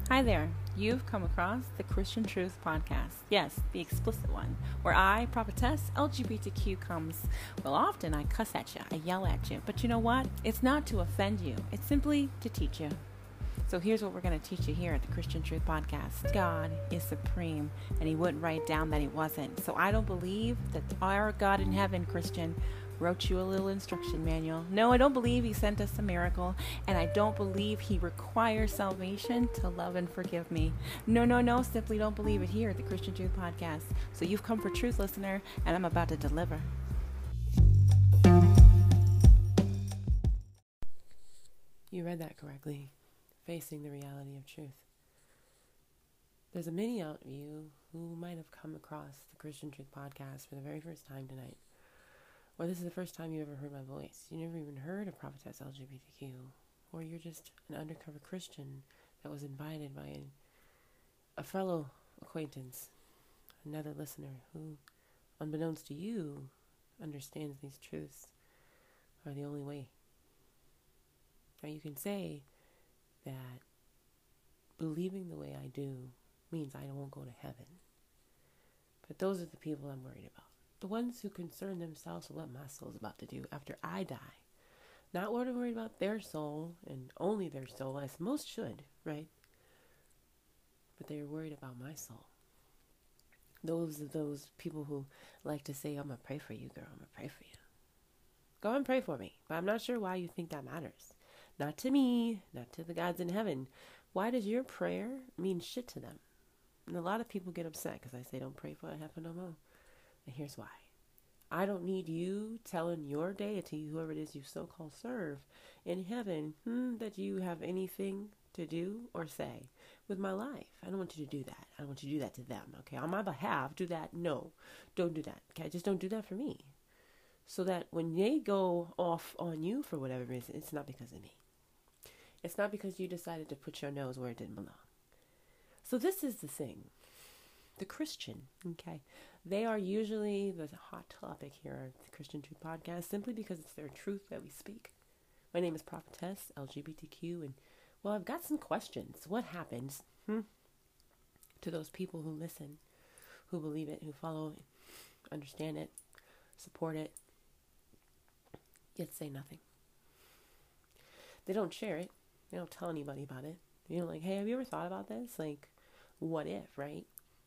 Hi there. You've come across the Christian Truth Podcast. Yes, the explicit one, where I, prophetess LGBTQ, comes. Well, often I cuss at you, I yell at you, but you know what? It's not to offend you. It's simply to teach you. So here's what we're going to teach you here at the Christian Truth Podcast. God is supreme, and he wouldn't write down that he wasn't. So I don't believe that our God in heaven, Christian, wrote you a little instruction manual. No, I don't believe he sent us a miracle, and I don't believe he requires salvation to love and forgive me. No, simply don't believe it here at the Christian Truth Podcast. So you've come for truth, listener, and I'm about to deliver. You read that correctly. Facing the reality of truth. There's a many of you who might have come across the Christian Truth Podcast for the very first time tonight. Or this is the first time you ever heard my voice. You never even heard of Prophetess LGBTQ. Or you're just an undercover Christian that was invited by a fellow acquaintance, another listener who, unbeknownst to you, understands these truths are the only way. Now you can say that believing the way I do means I won't go to heaven. But those are the people I'm worried about. The ones who concern themselves with what my soul's about to do after I die. Not worried about their soul and only their soul, as most should, right? But they're worried about my soul. Those people who like to say, I'm going to pray for you, girl. I'm going to pray for you. Go and pray for me. But I'm not sure why you think that matters. Not to me, not to the gods in heaven. Why does your prayer mean shit to them? And a lot of people get upset because I say don't pray for it happen no more. And here's why. I don't need you telling your deity, whoever it is you so-called serve, in heaven, that you have anything to do or say with my life. I don't want you to do that. I don't want you to do that to them, okay? On my behalf, do that. No, don't do that, okay? Just don't do that for me. So that when they go off on you for whatever reason, it's not because of me. It's not because you decided to put your nose where it didn't belong. So this is the thing. The Christian, okay, they are usually the hot topic here at the Christian Truth Podcast simply because it's their truth that we speak. My name is Prophetess LGBTQ, and, well, I've got some questions. What happens to those people who listen, who believe it, who follow it, understand it, support it, yet say nothing? They don't share it. They don't tell anybody about it. You know, like, hey, have you ever thought about this? Like, what if, right?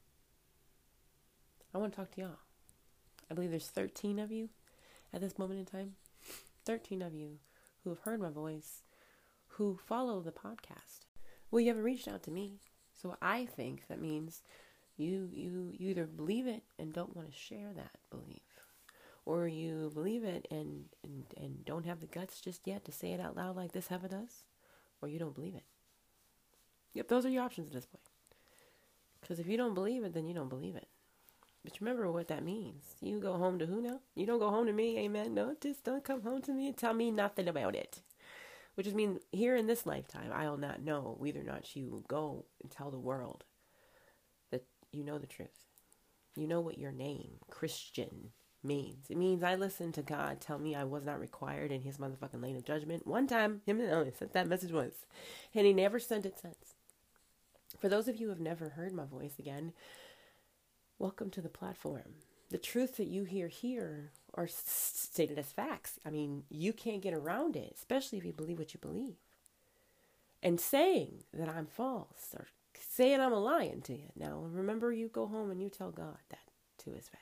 I want to talk to y'all. I believe there's 13 of you at this moment in time. 13 of you who have heard my voice, who follow the podcast. Well, you haven't reached out to me. So I think that means you either believe it and don't want to share that belief. Or you believe it and don't have the guts just yet to say it out loud like this heaven does. Or you don't believe it. Yep, those are your options at this point. Because if you don't believe it, then you don't believe it. But remember what that means. You go home to who now? You don't go home to me, amen? No, just don't come home to me and tell me nothing about it. Which is mean, here in this lifetime, I'll not know whether or not you will go and tell the world that you know the truth. You know what your name, Christian, means. It means I listened to God tell me I was not required in his motherfucking lane of judgment. One time, him and only sent that message once. And he never sent it since. For those of you who have never heard my voice again, welcome to the platform. The truth that you hear here are stated as facts. I mean, you can't get around it, especially if you believe what you believe. And saying that I'm false or saying I'm a lying to you. Now, remember, you go home and you tell God that to his face.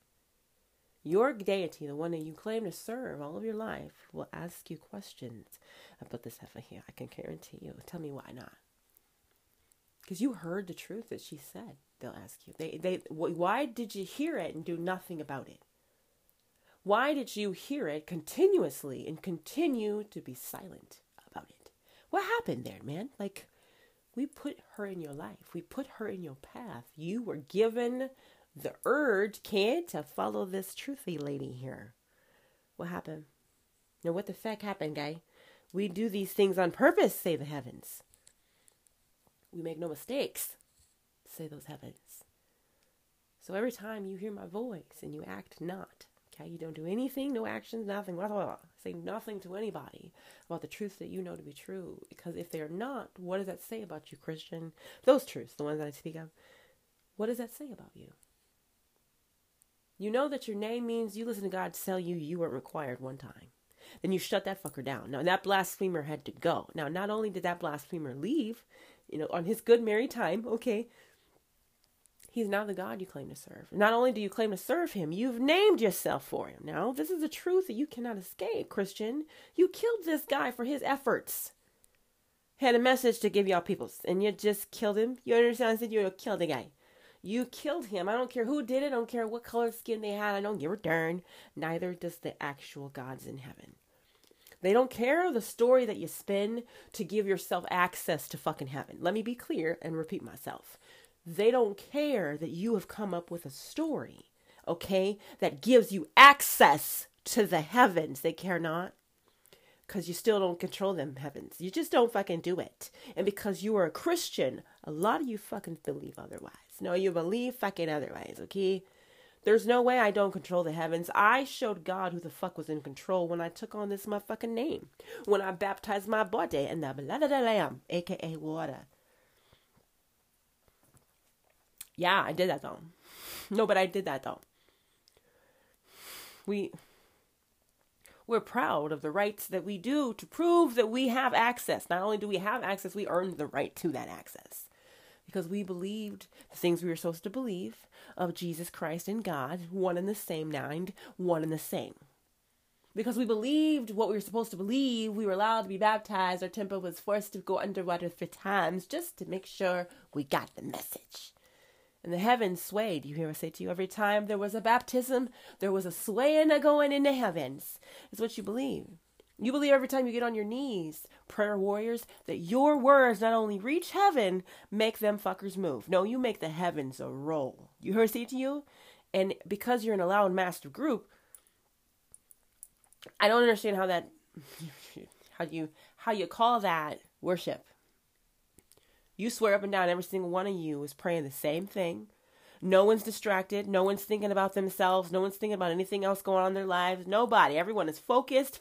Your deity, the one that you claim to serve all of your life, will ask you questions about this heifer here. I can guarantee you. Tell me why not. Because you heard the truth that she said. They'll ask you. Why did you hear it and do nothing about it? Why did you hear it continuously and continue to be silent about it? What happened there, man? Like, we put her in your life. We put her in your path. You were given the urge, kid, to follow this truthy lady here. What happened? Now, what the fuck happened, guy? We do these things on purpose, say the heavens. We make no mistakes, say those heavens. So every time you hear my voice and you act not, okay, you don't do anything, no actions, nothing, blah, blah, blah, say nothing to anybody about the truths that you know to be true. Because if they're not, what does that say about you, Christian? Those truths, the ones that I speak of, what does that say about you? You know that your name means you listen to God tell you you weren't required one time. Then you shut that fucker down. Now, that blasphemer had to go. Now, not only did that blasphemer leave, on his good married time, okay, he's now the God you claim to serve. Not only do you claim to serve him, you've named yourself for him. Now, this is a truth that you cannot escape, Christian. You killed this guy for his efforts. Had a message to give y'all peoples, and you just killed him. You understand? I said you killed the guy. You killed him. I don't care who did it. I don't care what color skin they had. I don't give a darn. Neither does the actual gods in heaven. They don't care the story that you spin to give yourself access to fucking heaven. Let me be clear and repeat myself. They don't care that you have come up with a story, okay, that gives you access to the heavens. They care not. Because you still don't control them heavens. You just don't fucking do it. And because you are a Christian, a lot of you fucking believe otherwise. No, you believe fucking otherwise, okay? There's no way I don't control the heavens. I showed God who the fuck was in control when I took on this motherfucking name. When I baptized my body in the blood of the Lamb, a.k.a. water. Yeah, I did that though. No, but I did that though. We're proud of the rights that we do to prove that we have access. Not only do we have access, we earned the right to that access. Because we believed the things we were supposed to believe of Jesus Christ and God, one and the same, one and the same. Because we believed what we were supposed to believe, we were allowed to be baptized. Our temple was forced to go underwater 3 times just to make sure we got the message. And the heavens swayed. You hear us say to you, every time there was a baptism, there was a swaying going in the heavens. It's what you believe. You believe every time you get on your knees, prayer warriors, that your words not only reach heaven, make them fuckers move. No, you make the heavens a roll. You heard us say to you? And because you're in a loud, massive group, I don't understand how you call that worship. You swear up and down every single one of you is praying the same thing. No one's distracted. No one's thinking about themselves. No one's thinking about anything else going on in their lives. Nobody. Everyone is focused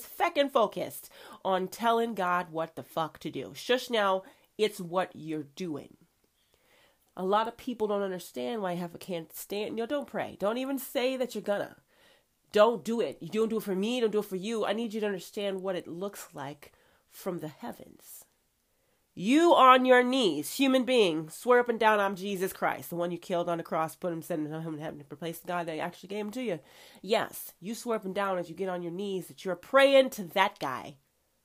on telling God what the fuck to do. Shush now. It's what you're doing. A lot of people don't understand why I can't stand. Don't pray. Don't even say that you're gonna. Don't do it. You don't do it for me. Don't do it for you. I need you to understand what it looks like from the heavens. You on your knees, human being, swear up and down I'm Jesus Christ, the one you killed on the cross, put him, sent him in heaven to replace the God that actually gave him to you. Yes, you swear up and down as you get on your knees that you're praying to that guy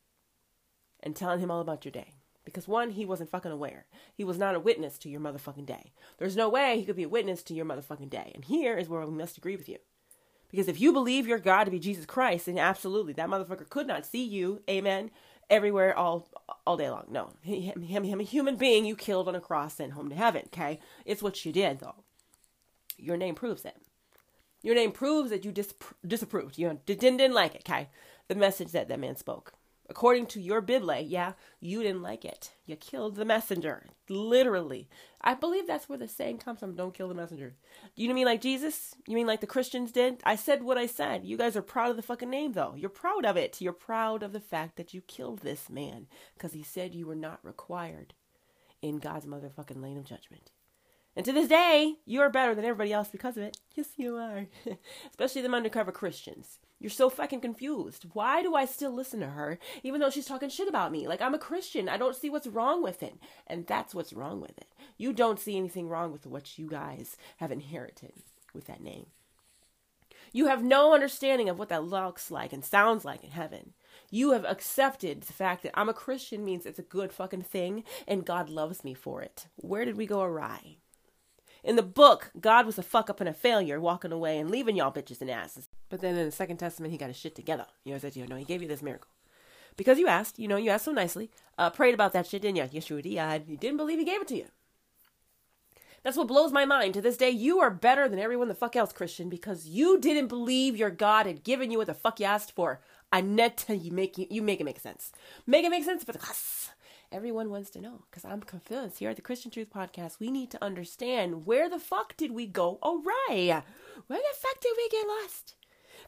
and telling him all about your day. Because one, he wasn't fucking aware. He was not a witness to your motherfucking day. There's no way he could be a witness to your motherfucking day. And here is where we must agree with you. Because if you believe your God to be Jesus Christ, then absolutely, that motherfucker could not see you, amen, everywhere all day long. No, him a human being you killed on a cross, sent home to heaven, okay? It's what you did, though. Your name proves it. Your name proves that you disapproved. You didn't like it, okay? The message that man spoke. According to your Bible, yeah, you didn't like it. You killed the messenger. Literally. I believe that's where the saying comes from, don't kill the messenger. You know what I mean, like Jesus? You mean like the Christians did? I said what I said. You guys are proud of the fucking name, though. You're proud of it. You're proud of the fact that you killed this man because he said you were not required in God's motherfucking lane of judgment. And to this day, you are better than everybody else because of it. Yes, you are. Especially them undercover Christians. You're so fucking confused. Why do I still listen to her, even though she's talking shit about me? Like, I'm a Christian. I don't see what's wrong with it. And that's what's wrong with it. You don't see anything wrong with what you guys have inherited with that name. You have no understanding of what that looks like and sounds like in heaven. You have accepted the fact that I'm a Christian means it's a good fucking thing, and God loves me for it. Where did we go awry? In the book, God was a fuck up and a failure, walking away and leaving y'all bitches and asses. But then in the Second Testament, he got his shit together. You know, he gave you this miracle. Because you asked, you asked so nicely, prayed about that shit, didn't you? Yes, you did. You didn't believe he gave it to you. That's what blows my mind. To this day, you are better than everyone the fuck else, Christian, because you didn't believe your God had given you what the fuck you asked for. I net to you make it make sense. Make it make sense for us. Everyone wants to know, because I'm confused. Here at the Christian Truth Podcast, we need to understand, where the fuck did we go awry? Where the fuck did we get lost?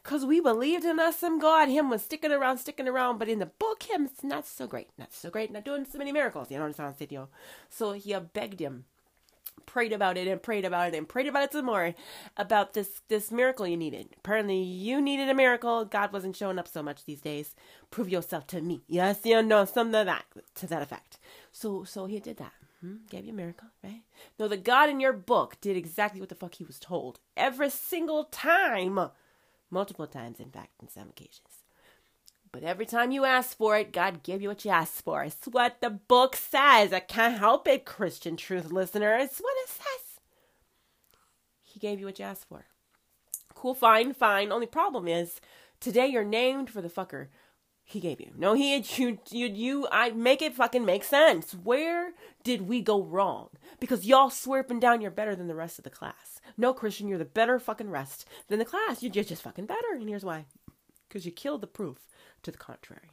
Because we believed in us some God. Him was sticking around. But in the book, him's not so great. Not doing so many miracles. You know what I'm saying? So he begged him. Prayed about it some more about this miracle you needed. Apparently you needed a miracle. God wasn't showing up so much these days. Prove yourself to me. Yes, you know, something to that effect. So he did that. Gave you a miracle, right? No, the God in your book did exactly what the fuck he was told. Every single time. Multiple times, in fact, in some occasions. But every time you asked for it, God gave you what you asked for. It's what the book says. I can't help it, Christian Truth listener. It's what it says. He gave you what you asked for. Cool, fine. Only problem is, today you're named for the fucker he gave you. No, I make it fucking make sense. Where did we go wrong? Because y'all swear up and down you're better than the rest of the class. No, Christian, you're the better fucking rest than the class. You're just fucking better. And here's why. Because you killed the proof to the contrary.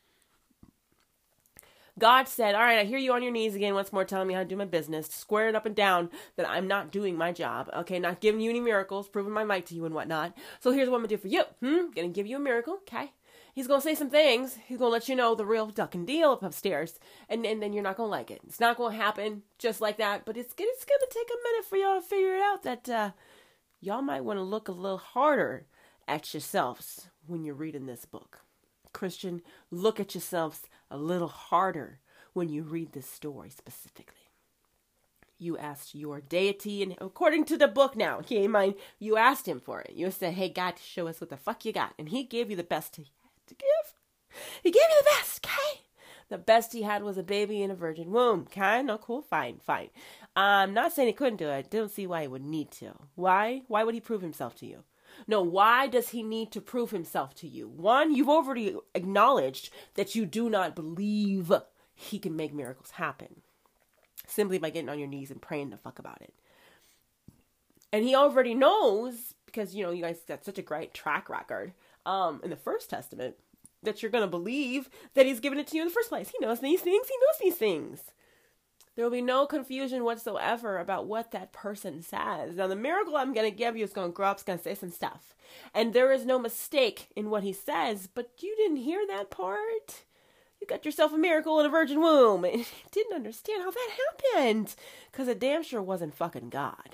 God said, all right, I hear you on your knees again once more telling me how to do my business, squaring up and down that I'm not doing my job, okay, not giving you any miracles, proving my might to you and whatnot. So here's what I'm going to do for you. Gonna give you a miracle, okay? He's going to say some things. He's going to let you know the real ducking deal up upstairs, and then you're not going to like it. It's not going to happen just like that, but it's going to take a minute for y'all to figure it out that y'all might want to look a little harder at yourselves when you're reading this book. Christian, look at yourselves a little harder when you read this story specifically. You asked your deity, and according to the book now, keep in mind, you asked him for it. You said, hey, God, show us what the fuck you got. And he gave you the best he had to give. He gave you the best, okay? The best he had was a baby in a virgin womb, okay? No, cool, fine. I'm not saying he couldn't do it. I don't see why he would need to. Why? Why would he prove himself to you? No, why does he need to prove himself to you? One, you've already acknowledged that you do not believe he can make miracles happen. Simply by getting on your knees and praying the fuck about it. And he already knows, because, you know, you guys got such a great track record in the First Testament, that you're going to believe that he's given it to you in the first place. He knows these things. There will be no confusion whatsoever about what that person says. Now, the miracle I'm going to give you is going to grow up, it's going to say some stuff. And there is no mistake in what he says, but you didn't hear that part. You got yourself a miracle in a virgin womb. And you didn't understand how that happened. Because it damn sure wasn't fucking God.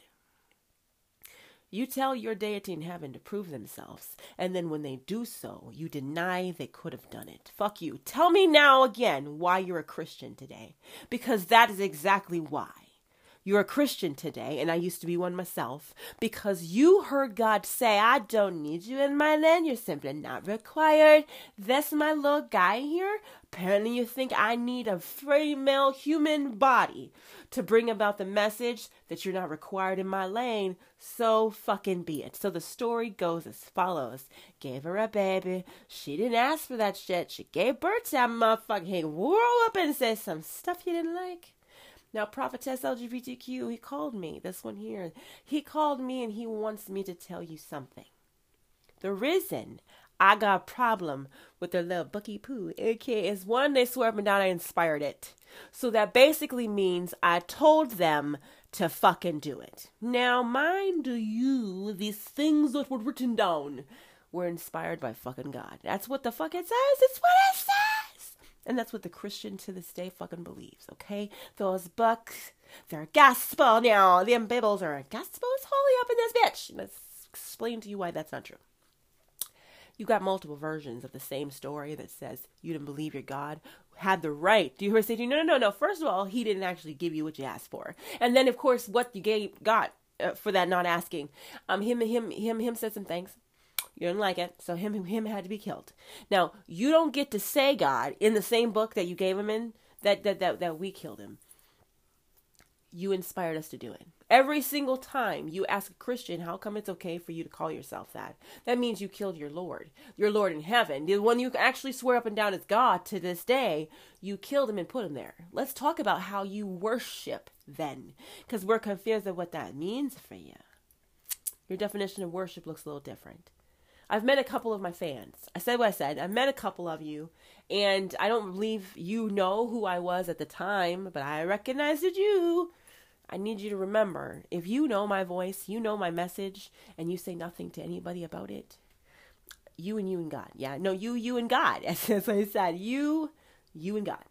You tell your deity in heaven to prove themselves, and then when they do so, you deny they could have done it. Fuck you. Tell me now again why you're a Christian today. Because that is exactly why. You're a Christian today, and I used to be one myself, because you heard God say, I don't need you in my land, you're simply not required. This my little guy here, apparently you think I need a female human body to bring about the message that you're not required in my lane, so fucking be it. So the story goes as follows. Gave her a baby, she didn't ask for that shit, she gave birth to that motherfucker, he whirl up and say some stuff you didn't like. Now, Prophetess LGBTQ, he called me, this one here. He called me and he wants me to tell you something. The reason I got a problem with their little Bucky Poo, aka is one, they swear up and down I inspired it. So that basically means I told them to fucking do it. Now, mind you, these things that were written down were inspired by fucking God. That's what the fuck it says. It's what it says. And that's what the Christian to this day fucking believes, okay? Those books, they're gospel now. Them Bibles are gospel is holy up in this bitch. Let's explain to you why that's not true. You got multiple versions of the same story that says you didn't believe your God had the right. Do you hear say to you, no. First of all, he didn't actually give you what you asked for. And then, of course, what you got for that not asking. Him said some things. You didn't like it, so him had to be killed. Now, you don't get to say, God, in the same book that you gave him in, that we killed him. You inspired us to do it. Every single time you ask a Christian, how come it's okay for you to call yourself that? That means you killed your Lord in heaven. The one you actually swear up and down is God to this day, you killed him and put him there. Let's talk about how you worship then, because we're confused of what that means for you. Your definition of worship looks a little different. I've met a couple of my fans. I said what I said. I've met a couple of you, and I don't believe you know who I was at the time, but I recognized you. I need you to remember, if you know my voice, you know my message, and you say nothing to anybody about it, You and God. Yeah, no, you and God. That's what I said. You and God.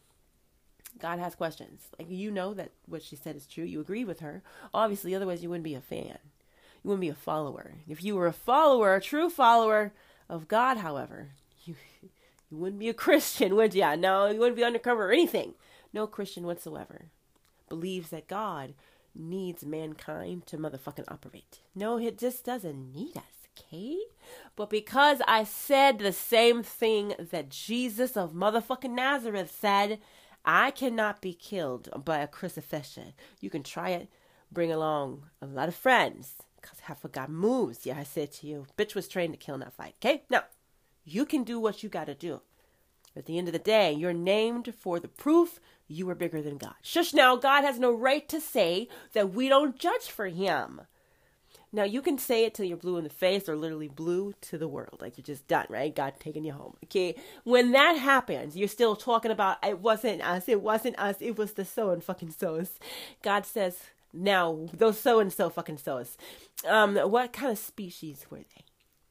God has questions. Like, you know that what she said is true. You agree with her. Obviously, otherwise you wouldn't be a fan. You wouldn't be a follower. If you were a follower, a true follower of God, however, you wouldn't be a Christian, would ya? No, you wouldn't be undercover or anything. No Christian whatsoever believes that God needs mankind to motherfucking operate. No, it just doesn't need us. Okay? But because I said the same thing that Jesus of motherfucking Nazareth said, I cannot be killed by a crucifixion. You can try it. Bring along a lot of friends. Because I forgot moves. Yeah, I said to you. Bitch was trained to kill, not fight. Okay? Now, you can do what you got to do. At the end of the day, you're named for the proof you are bigger than God. Shush now. God has no right to say that we don't judge for him. Now, you can say it till you're blue in the face or literally blue to the world. Like, you're just done, right? God taking you home. Okay? When that happens, you're still talking about, it wasn't us. It wasn't us. It was the so-and-fucking-sos. God says, now, those so-and-so fucking sos. What kind of species were they?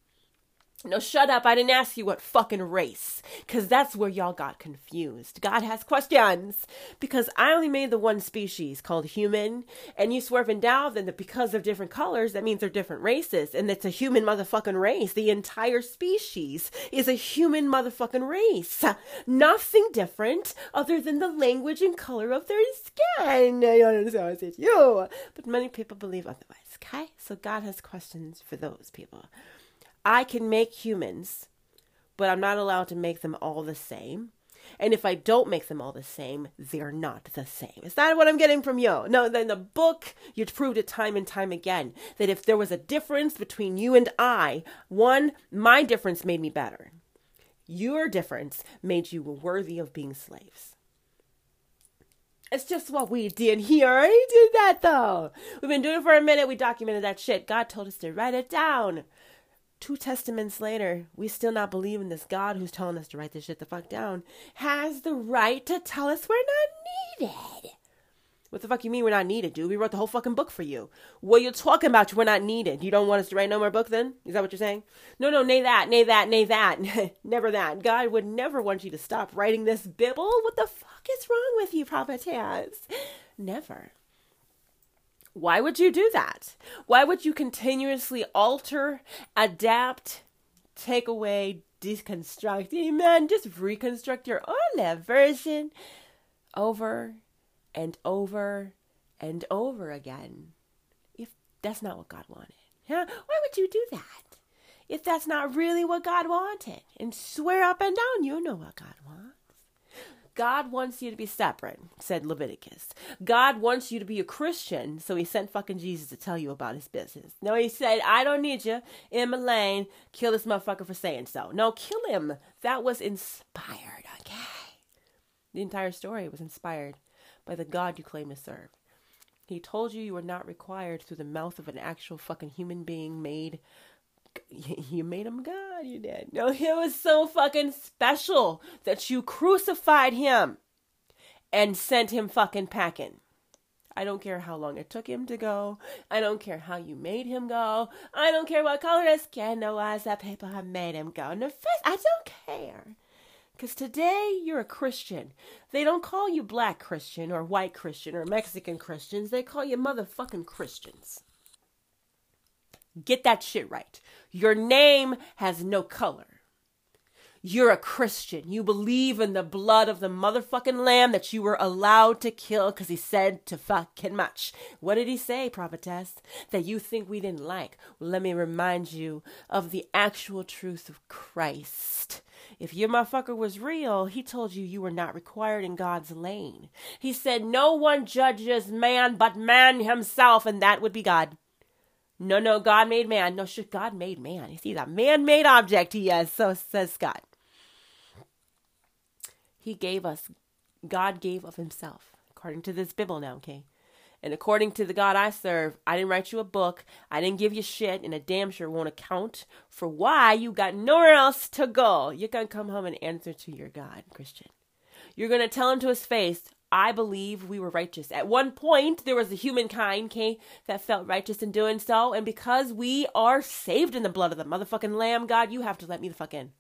No, shut up. I didn't ask you what fucking race. Because that's where y'all got confused. God has questions. Because I only made the one species called human. And you swerve and doubt that because of different colors, that means they're different races. And it's a human motherfucking race. The entire species is a human motherfucking race. Nothing different other than the language and color of their skin. You understand what I say to you? But many people believe otherwise. Okay? So God has questions for those people. I can make humans, but I'm not allowed to make them all the same. And if I don't make them all the same, they're not the same. Is that what I'm getting from you? No, in the book, you proved it time and time again, that if there was a difference between you and I, one, my difference made me better. Your difference made you worthy of being slaves. It's just what we did here. We did that, though. We've been doing it for a minute. We documented that shit. God told us to write it down. 2 testaments later, we still not believe in this God who's telling us to write this shit the fuck down, has the right to tell us we're not needed. What the fuck you mean we're not needed, dude? We wrote the whole fucking book for you. What are you talking about? We're not needed. You don't want us to write no more book then? Is that what you're saying? No, nay that. Never that. God would never want you to stop writing this Bible. What the fuck is wrong with you, prophetess? Never. Why would you do that? Why would you continuously alter, adapt, take away, deconstruct, amen, just reconstruct your own version over and over and over again? If that's not what God wanted. Huh? Why would you do that? If that's not really what God wanted. And swear up and down you know what God wants. God wants you to be separate, said Leviticus. God wants you to be a Christian, so he sent fucking Jesus to tell you about his business. No, he said, I don't need you in my lane. Kill this motherfucker for saying so. No, kill him. That was inspired, okay? The entire story was inspired by the God you claim to serve. He told you were not required through the mouth of an actual fucking human being made. You made him God, you did. No, it was so fucking special that you crucified him and sent him fucking packing. I don't care how long it took him to go. I don't care how you made him go. I don't care what color his skin was that people have made him go. No, I don't care. Because today you're a Christian. They don't call you black Christian or white Christian or Mexican Christians. They call you motherfucking Christians. Get that shit right. Your name has no color. You're a Christian. You believe in the blood of the motherfucking lamb that you were allowed to kill because he said to fucking much. What did he say, prophetess? That you think we didn't like? Well, let me remind you of the actual truth of Christ. If your motherfucker was real, he told you were not required in God's lane. He said no one judges man but man himself, and that would be God. No, God made man. No, shit, God made man. He's a man-made object, he is, so says God. God gave of himself, according to this Bible now, okay? And according to the God I serve, I didn't write you a book, I didn't give you shit, and I damn sure won't account for why you got nowhere else to go. You're going to come home and answer to your God, Christian. You're going to tell him to his face, I believe we were righteous. At one point, there was a humankind, okay, that felt righteous in doing so. And because we are saved in the blood of the motherfucking Lamb, God, you have to let me the fuck in.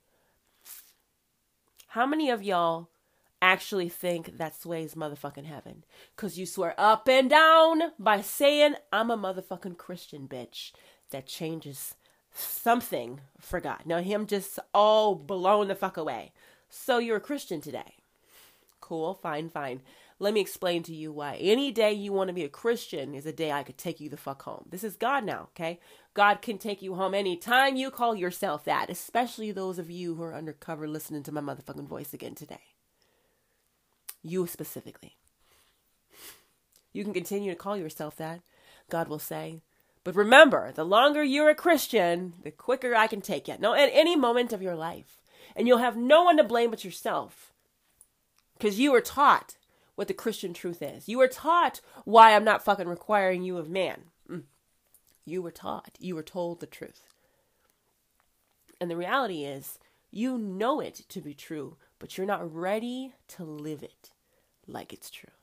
How many of y'all actually think that sways motherfucking heaven? Because you swear up and down by saying, I'm a motherfucking Christian, bitch. That changes something for God. Now, him just all blown the fuck away. So you're a Christian today. Cool, fine. Let me explain to you why. Any day you want to be a Christian is a day I could take you the fuck home. This is God now, okay? God can take you home anytime you call yourself that, especially those of you who are undercover listening to my motherfucking voice again today. You specifically. You can continue to call yourself that, God will say. But remember, the longer you're a Christian, the quicker I can take you. No, at any moment of your life. And you'll have no one to blame but yourself. Because you were taught what the Christian truth is. You were taught why I'm not fucking requiring you of man. You were taught. You were told the truth. And the reality is, you know it to be true, but you're not ready to live it like it's true.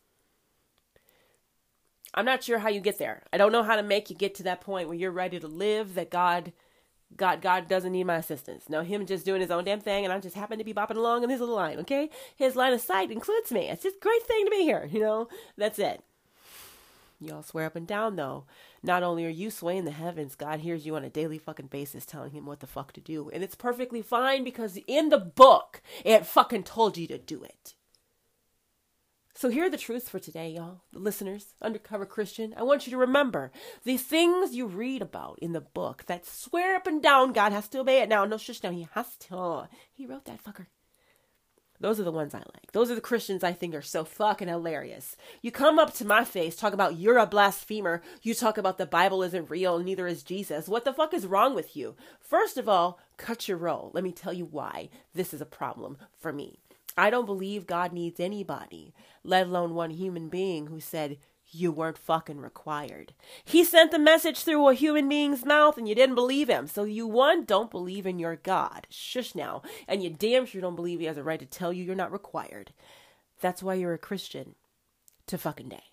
I'm not sure how you get there. I don't know how to make you get to that point where you're ready to live that God doesn't need my assistance. No, him just doing his own damn thing, and I just happen to be bopping along in his little line, okay? His line of sight includes me. It's just a great thing to be here, That's it. Y'all swear up and down, though. Not only are you swaying the heavens, God hears you on a daily fucking basis telling him what the fuck to do. And it's perfectly fine because in the book, it fucking told you to do it. So here are the truths for today, y'all. The listeners, undercover Christian. I want you to remember the things you read about in the book that swear up and down God has to obey it. Now, no shush now. He has to. He wrote that fucker. Those are the ones I like. Those are the Christians I think are so fucking hilarious. You come up to my face, talk about you're a blasphemer. You talk about the Bible isn't real, neither is Jesus. What the fuck is wrong with you? First of all, cut your roll. Let me tell you why this is a problem for me. I don't believe God needs anybody, let alone one human being who said you weren't fucking required. He sent the message through a human being's mouth and you didn't believe him. So you, one, don't believe in your God. Shush now. And you damn sure don't believe he has a right to tell you you're not required. That's why you're a Christian to fucking day.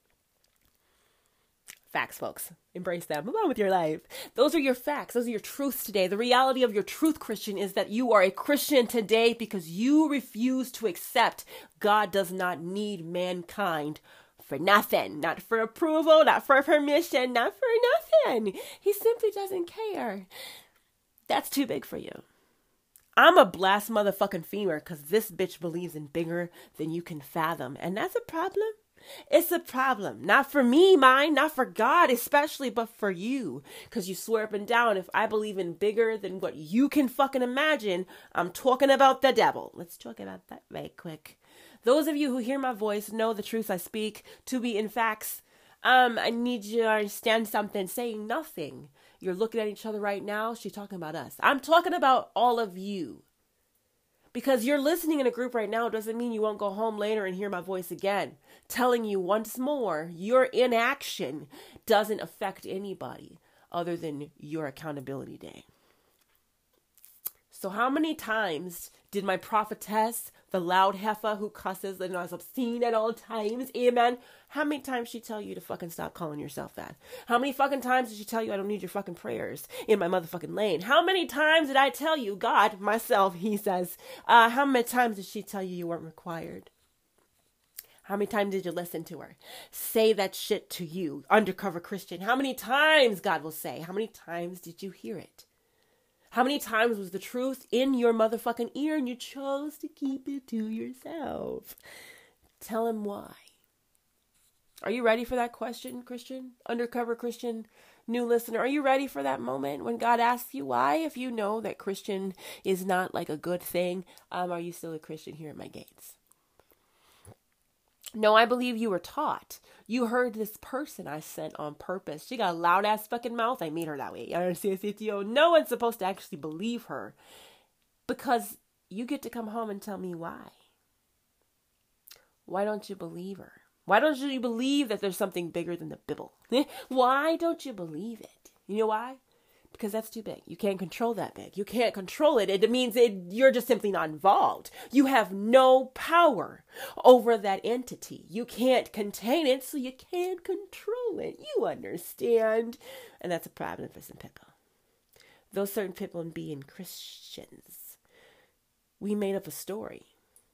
Facts, folks. Embrace them. Move on with your life. Those are your facts. Those are your truths today. The reality of your truth, Christian, is that you are a Christian today because you refuse to accept God does not need mankind for nothing. Not for approval, not for permission, not for nothing. He simply doesn't care. That's too big for you. I'm a blast motherfucking femur because this bitch believes in bigger than you can fathom. And that's a problem. It's a problem. Not for me, mine, not for God especially, but for you. Because you swear up and down, if I believe in bigger than what you can fucking imagine, I'm talking about the devil. Let's talk about that right quick. Those of you who hear my voice know the truth I speak to be in facts. I need you to understand something. Saying nothing. You're looking at each other right now. She's talking about us. I'm talking about all of you. Because you're listening in a group right now doesn't mean you won't go home later and hear my voice again. Telling you once more, your inaction doesn't affect anybody other than your accountability day. So how many times did my prophetess, the loud heifer who cusses and is obscene at all times, amen, how many times she tell you to fucking stop calling yourself that? How many fucking times did she tell you I don't need your fucking prayers in my motherfucking lane? How many times did I tell you, God, myself, he says, how many times did she tell you you weren't required? How many times did you listen to her say that shit to you, undercover Christian? How many times, God will say, how many times did you hear it? How many times was the truth in your motherfucking ear and you chose to keep it to yourself? Tell him why. Are you ready for that question, Christian? Undercover Christian, new listener. Are you ready for that moment when God asks you why? If you know that Christian is not like a good thing, are you still a Christian here at my gates? No, I believe you were taught. You heard this person I sent on purpose. She got a loud ass fucking mouth. I made her that way. No one's supposed to actually believe her because you get to come home and tell me why. Why don't you believe her? Why don't you believe that there's something bigger than the Bible? Why don't you believe it? You know why? because that's too big. You can't control that big. You can't control it. It means you're just simply not involved. You have no power over that entity. You can't contain it, so you can't control it. You understand? And that's a problem for some people. Those certain people being Christians. We made up a story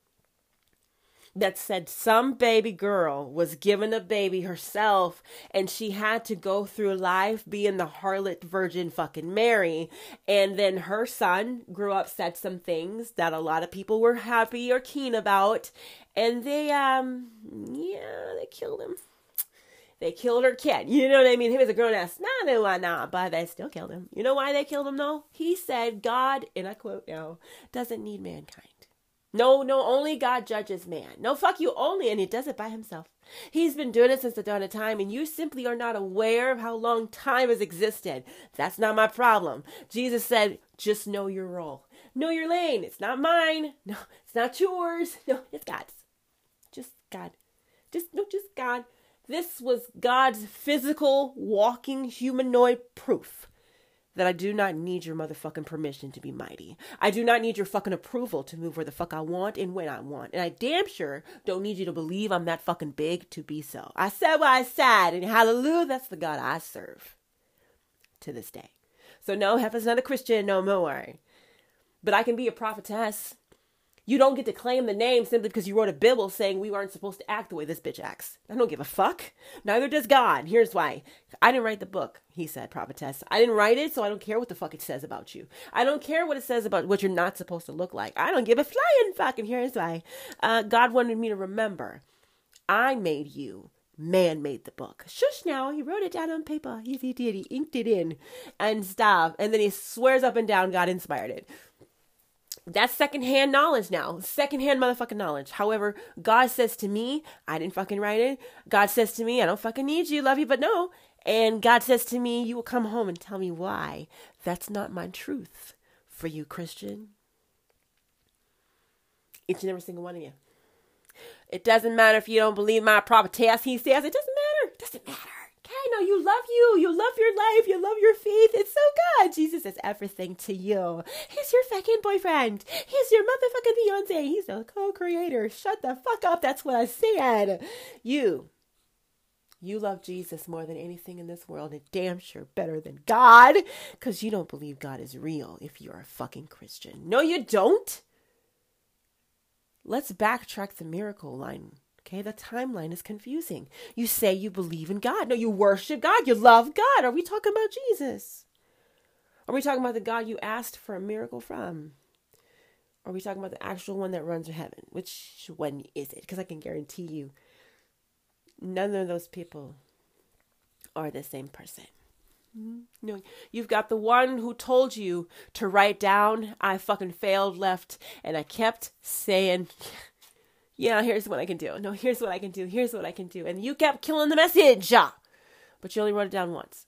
that said some baby girl was given a baby herself and she had to go through life being the harlot virgin fucking Mary. And then her son grew up, said some things that a lot of people were happy or keen about. And they killed him. They killed her kid. You know what I mean? He was a grown-ass. But they still killed him. You know why they killed him, though? He said God, and I quote now, doesn't need mankind. No, only God judges man. No, fuck you, only, and he does it by himself. He's been doing it since the dawn of time, and you simply are not aware of how long time has existed. That's not my problem. Jesus said, just know your role. Know your lane. It's not mine. No, it's not yours. No, it's God's. Just God. Just God. This was God's physical, walking, humanoid proof that I do not need your motherfucking permission to be mighty. I do not need your fucking approval to move where the fuck I want and when I want. And I damn sure don't need you to believe I'm that fucking big to be so. I said what I said, and hallelujah, that's the God I serve to this day. So no, Heifer's not a Christian no more. But I can be a prophetess. You don't get to claim the name simply because you wrote a Bible saying we aren't supposed to act the way this bitch acts. I don't give a fuck. Neither does God. Here's why. I didn't write the book, he said, prophetess. I didn't write it, so I don't care what the fuck it says about you. I don't care what it says about what you're not supposed to look like. I don't give a flying fuck, and here's why. God wanted me to remember. I made you. Man made the book. Shush now. He wrote it down on paper. Yes, he did. He inked it in and stuff. And then he swears up and down God inspired it. That's secondhand knowledge now. Secondhand motherfucking knowledge. However, God says to me, I didn't fucking write it. God says to me, I don't fucking need you, love you, but no. And God says to me, you will come home and tell me why. That's not my truth for you, Christian. Each and every single one of you. It doesn't matter if you don't believe my prophetess, he says. It doesn't matter. It doesn't matter. Okay, no, you love you. You love your life. You love your faith. It's so good. Jesus is everything to you. He's your fucking boyfriend. He's your motherfucking fiance. He's the co-creator. Shut the fuck up. That's what I said. You love Jesus more than anything in this world, and damn sure better than God, because you don't believe God is real if you're a fucking Christian. No, you don't. Let's backtrack the miracle line. Okay, the timeline is confusing. You say you believe in God. No, you worship God. You love God. Are we talking about Jesus? Are we talking about the God you asked for a miracle from? Are we talking about the actual one that runs to heaven? Which one is it? Because I can guarantee you, none of those people are the same person. No, you've got the one who told you to write down, I fucking failed, left, and I kept saying, yeah, here's what I can do. No, here's what I can do. Here's what I can do. And you kept killing the message. But you only wrote it down once.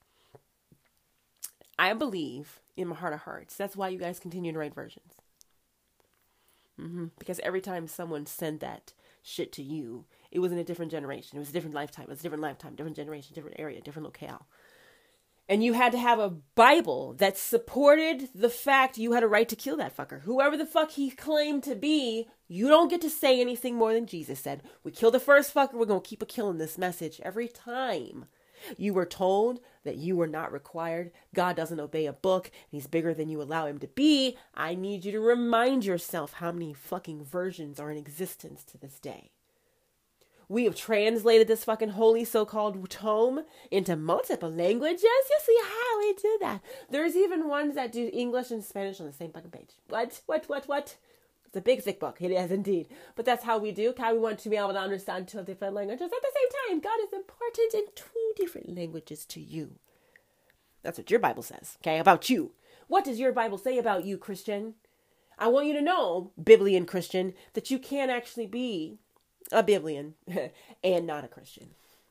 I believe in my heart of hearts. That's why you guys continue to write versions. Because every time someone sent that shit to you, it was in a different generation. It was a different lifetime. It was a different lifetime, different generation, different area, different locale. And you had to have a Bible that supported the fact you had a right to kill that fucker. Whoever the fuck he claimed to be, you don't get to say anything more than Jesus said. We killed the first fucker, we're going to keep killing this message every time. You were told that you were not required. God doesn't obey a book. He's bigger than you allow him to be. I need you to remind yourself how many fucking versions are in existence to this day. We have translated this fucking holy so-called tome into multiple languages. You see how we do that. There's even ones that do English and Spanish on the same fucking page. What? It's a big, thick book. It is indeed. But that's how we do. How we want to be able to understand two different languages at the same time. God is important in two different languages to you. That's what your Bible says, okay, about you. What does your Bible say about you, Christian? I want you to know, Biblian Christian, that you can actually be a Biblian and not a Christian.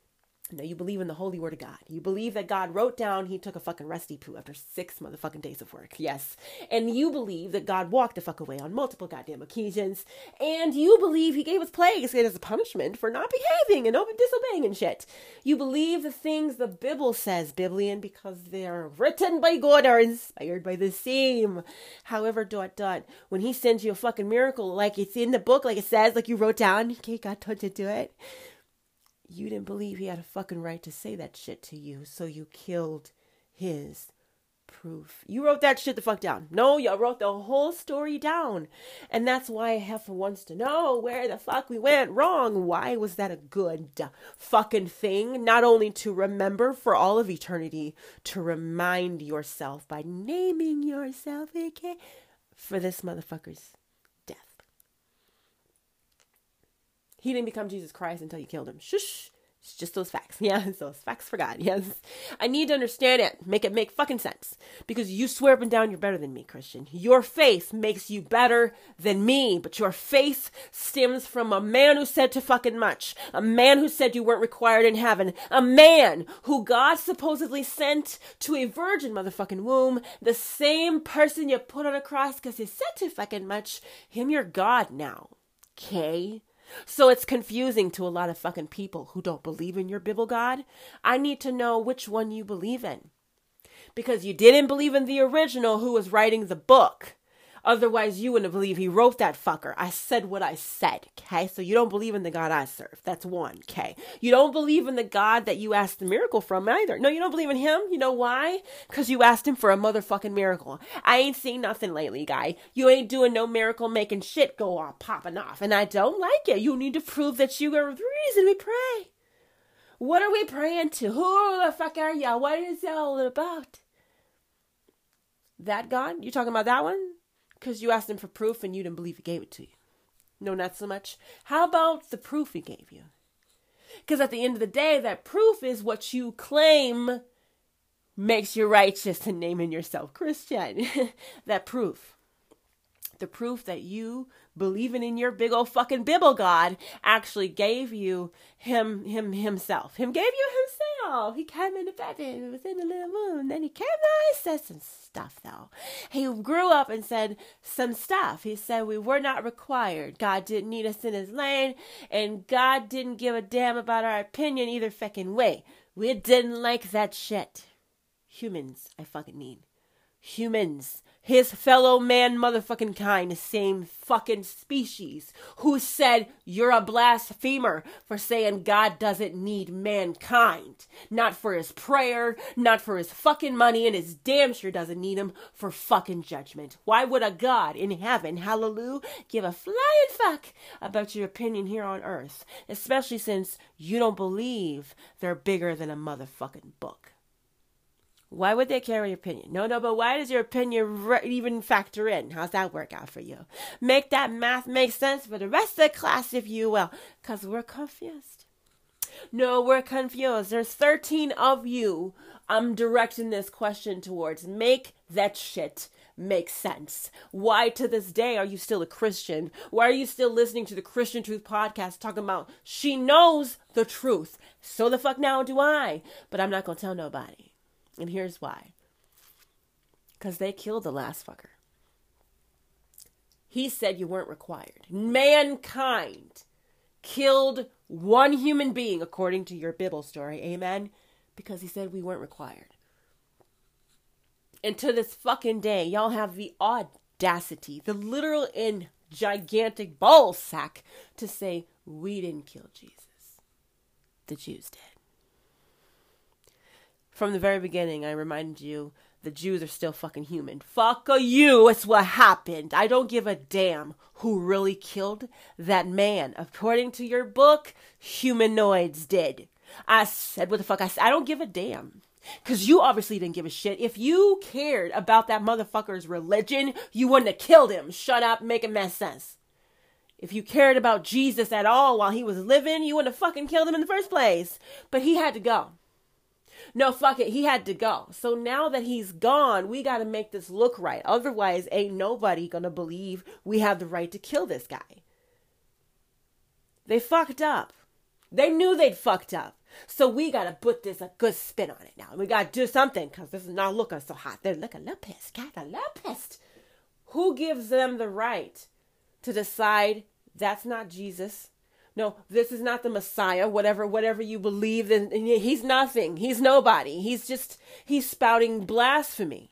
No, you believe in the holy word of God. You believe that God wrote down he took a fucking rusty poo after 6 motherfucking days of work. Yes. And you believe that God walked the fuck away on multiple goddamn occasions. And you believe he gave us plagues as a punishment for not behaving and disobeying and shit. You believe the things the Bible says, Biblian, because they're written by God or inspired by the same. However, ... when he sends you a fucking miracle, like it's in the book, like it says, like you wrote down, okay, God told you to do it. You didn't believe he had a fucking right to say that shit to you, so you killed his proof. You wrote that shit the fuck down. No, you wrote the whole story down. And that's why Heifer wants to know where the fuck we went wrong. Why was that a good fucking thing? Not only to remember for all of eternity, to remind yourself by naming yourself, okay, for this motherfucker's death. He didn't become Jesus Christ until you killed him. Shush. It's just those facts. Yeah, it's those facts for God. Yes. I need to understand it. Make it make fucking sense. Because you swear up and down you're better than me, Christian. Your faith makes you better than me. But your faith stems from a man who said too fucking much. A man who said you weren't required in heaven. A man who God supposedly sent to a virgin motherfucking womb. The same person you put on a cross because you said too fucking much. Him your God now. Okay? So it's confusing to a lot of fucking people who don't believe in your Bible God. I need to know which one you believe in. Because you didn't believe in the original who was writing the book. Otherwise, you wouldn't believe he wrote that fucker. I said what I said, okay? So you don't believe in the God I serve. That's one, okay? You don't believe in the God that you asked the miracle from either. No, you don't believe in him. You know why? Because you asked him for a motherfucking miracle. I ain't seen nothing lately, guy. You ain't doing no miracle making shit go on popping off. And I don't like it. You need to prove that you are the reason we pray. What are we praying to? Who the fuck are y'all? What is it all about? That God? You talking about that one? Because you asked him for proof and you didn't believe he gave it to you. No, not so much. How about the proof he gave you? Because at the end of the day, that proof is what you claim makes you righteous and naming yourself Christian. That proof. The proof that you believing in your big old fucking Bible God actually gave you himself. Him gave you himself. He came into bed and it was in the little moon. Then he came out and said some stuff though. He grew up and said some stuff. He said we were not required. God didn't need us in his lane and God didn't give a damn about our opinion either fucking way. We didn't like that shit. Humans, I fucking mean. Humans. His fellow man motherfucking kind, same fucking species, who said you're a blasphemer for saying God doesn't need mankind. Not for his prayer, not for his fucking money, and his damn sure doesn't need him for fucking judgment. Why would a God in heaven, hallelujah, give a flying fuck about your opinion here on earth? Especially since you don't believe they're bigger than a motherfucking book. Why would they care your opinion? No, but why does your opinion even factor in? How's that work out for you? Make that math make sense for the rest of the class, if you will. Because we're confused. No, we're confused. There's 13 of you I'm directing this question towards. Make that shit make sense. Why to this day are you still a Christian? Why are you still listening to the Christian Truth podcast talking about she knows the truth? So the fuck now do I. But I'm not going to tell nobody. And here's why. Because they killed the last fucker. He said you weren't required. Mankind killed one human being, according to your Bible story. Amen? Because he said we weren't required. And to this fucking day, y'all have the audacity, the literal and gigantic ball sack to say we didn't kill Jesus. The Jews did. From the very beginning, I reminded you, the Jews are still fucking human. Fuck you, it's what happened. I don't give a damn who really killed that man. According to your book, humanoids did. I said what the fuck I said. I don't give a damn. Because you obviously didn't give a shit. If you cared about that motherfucker's religion, you wouldn't have killed him. Shut up, make it make sense. If you cared about Jesus at all while he was living, you wouldn't have fucking killed him in the first place. But he had to go. No, fuck it. He had to go. So now that he's gone, we got to make this look right. Otherwise, ain't nobody going to believe we have the right to kill this guy. They fucked up. They knew they'd fucked up. So we got to put this a good spin on it now. We got to do something because this is not looking so hot. They're looking a little pissed. God, a little pissed. Who gives them the right to decide that's not Jesus? No, this is not the Messiah, whatever you believe in. He's nothing. He's nobody. He's spouting blasphemy.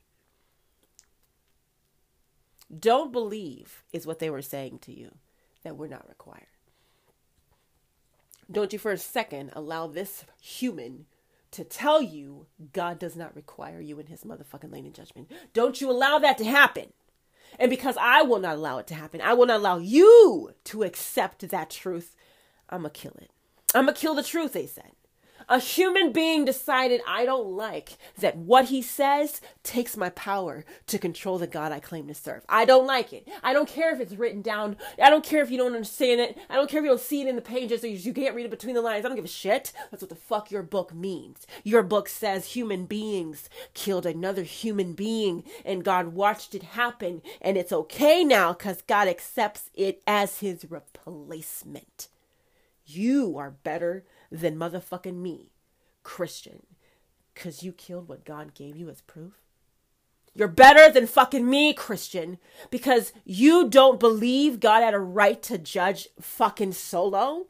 Don't believe is what they were saying to you, that we're not required. Don't you for a second allow this human to tell you God does not require you in his motherfucking lane of judgment. Don't you allow that to happen. And because I will not allow it to happen, I will not allow you to accept that truth. I'm going to kill it. I'm going to kill the truth, they said. A human being decided I don't like that what he says takes my power to control the God I claim to serve. I don't like it. I don't care if it's written down. I don't care if you don't understand it. I don't care if you don't see it in the pages or you can't read it between the lines. I don't give a shit. That's what the fuck your book means. Your book says human beings killed another human being and God watched it happen and it's okay now because God accepts it as his replacement. You are better than motherfucking me, Christian, because you killed what God gave you as proof. You're better than fucking me, Christian, because you don't believe God had a right to judge fucking Solo.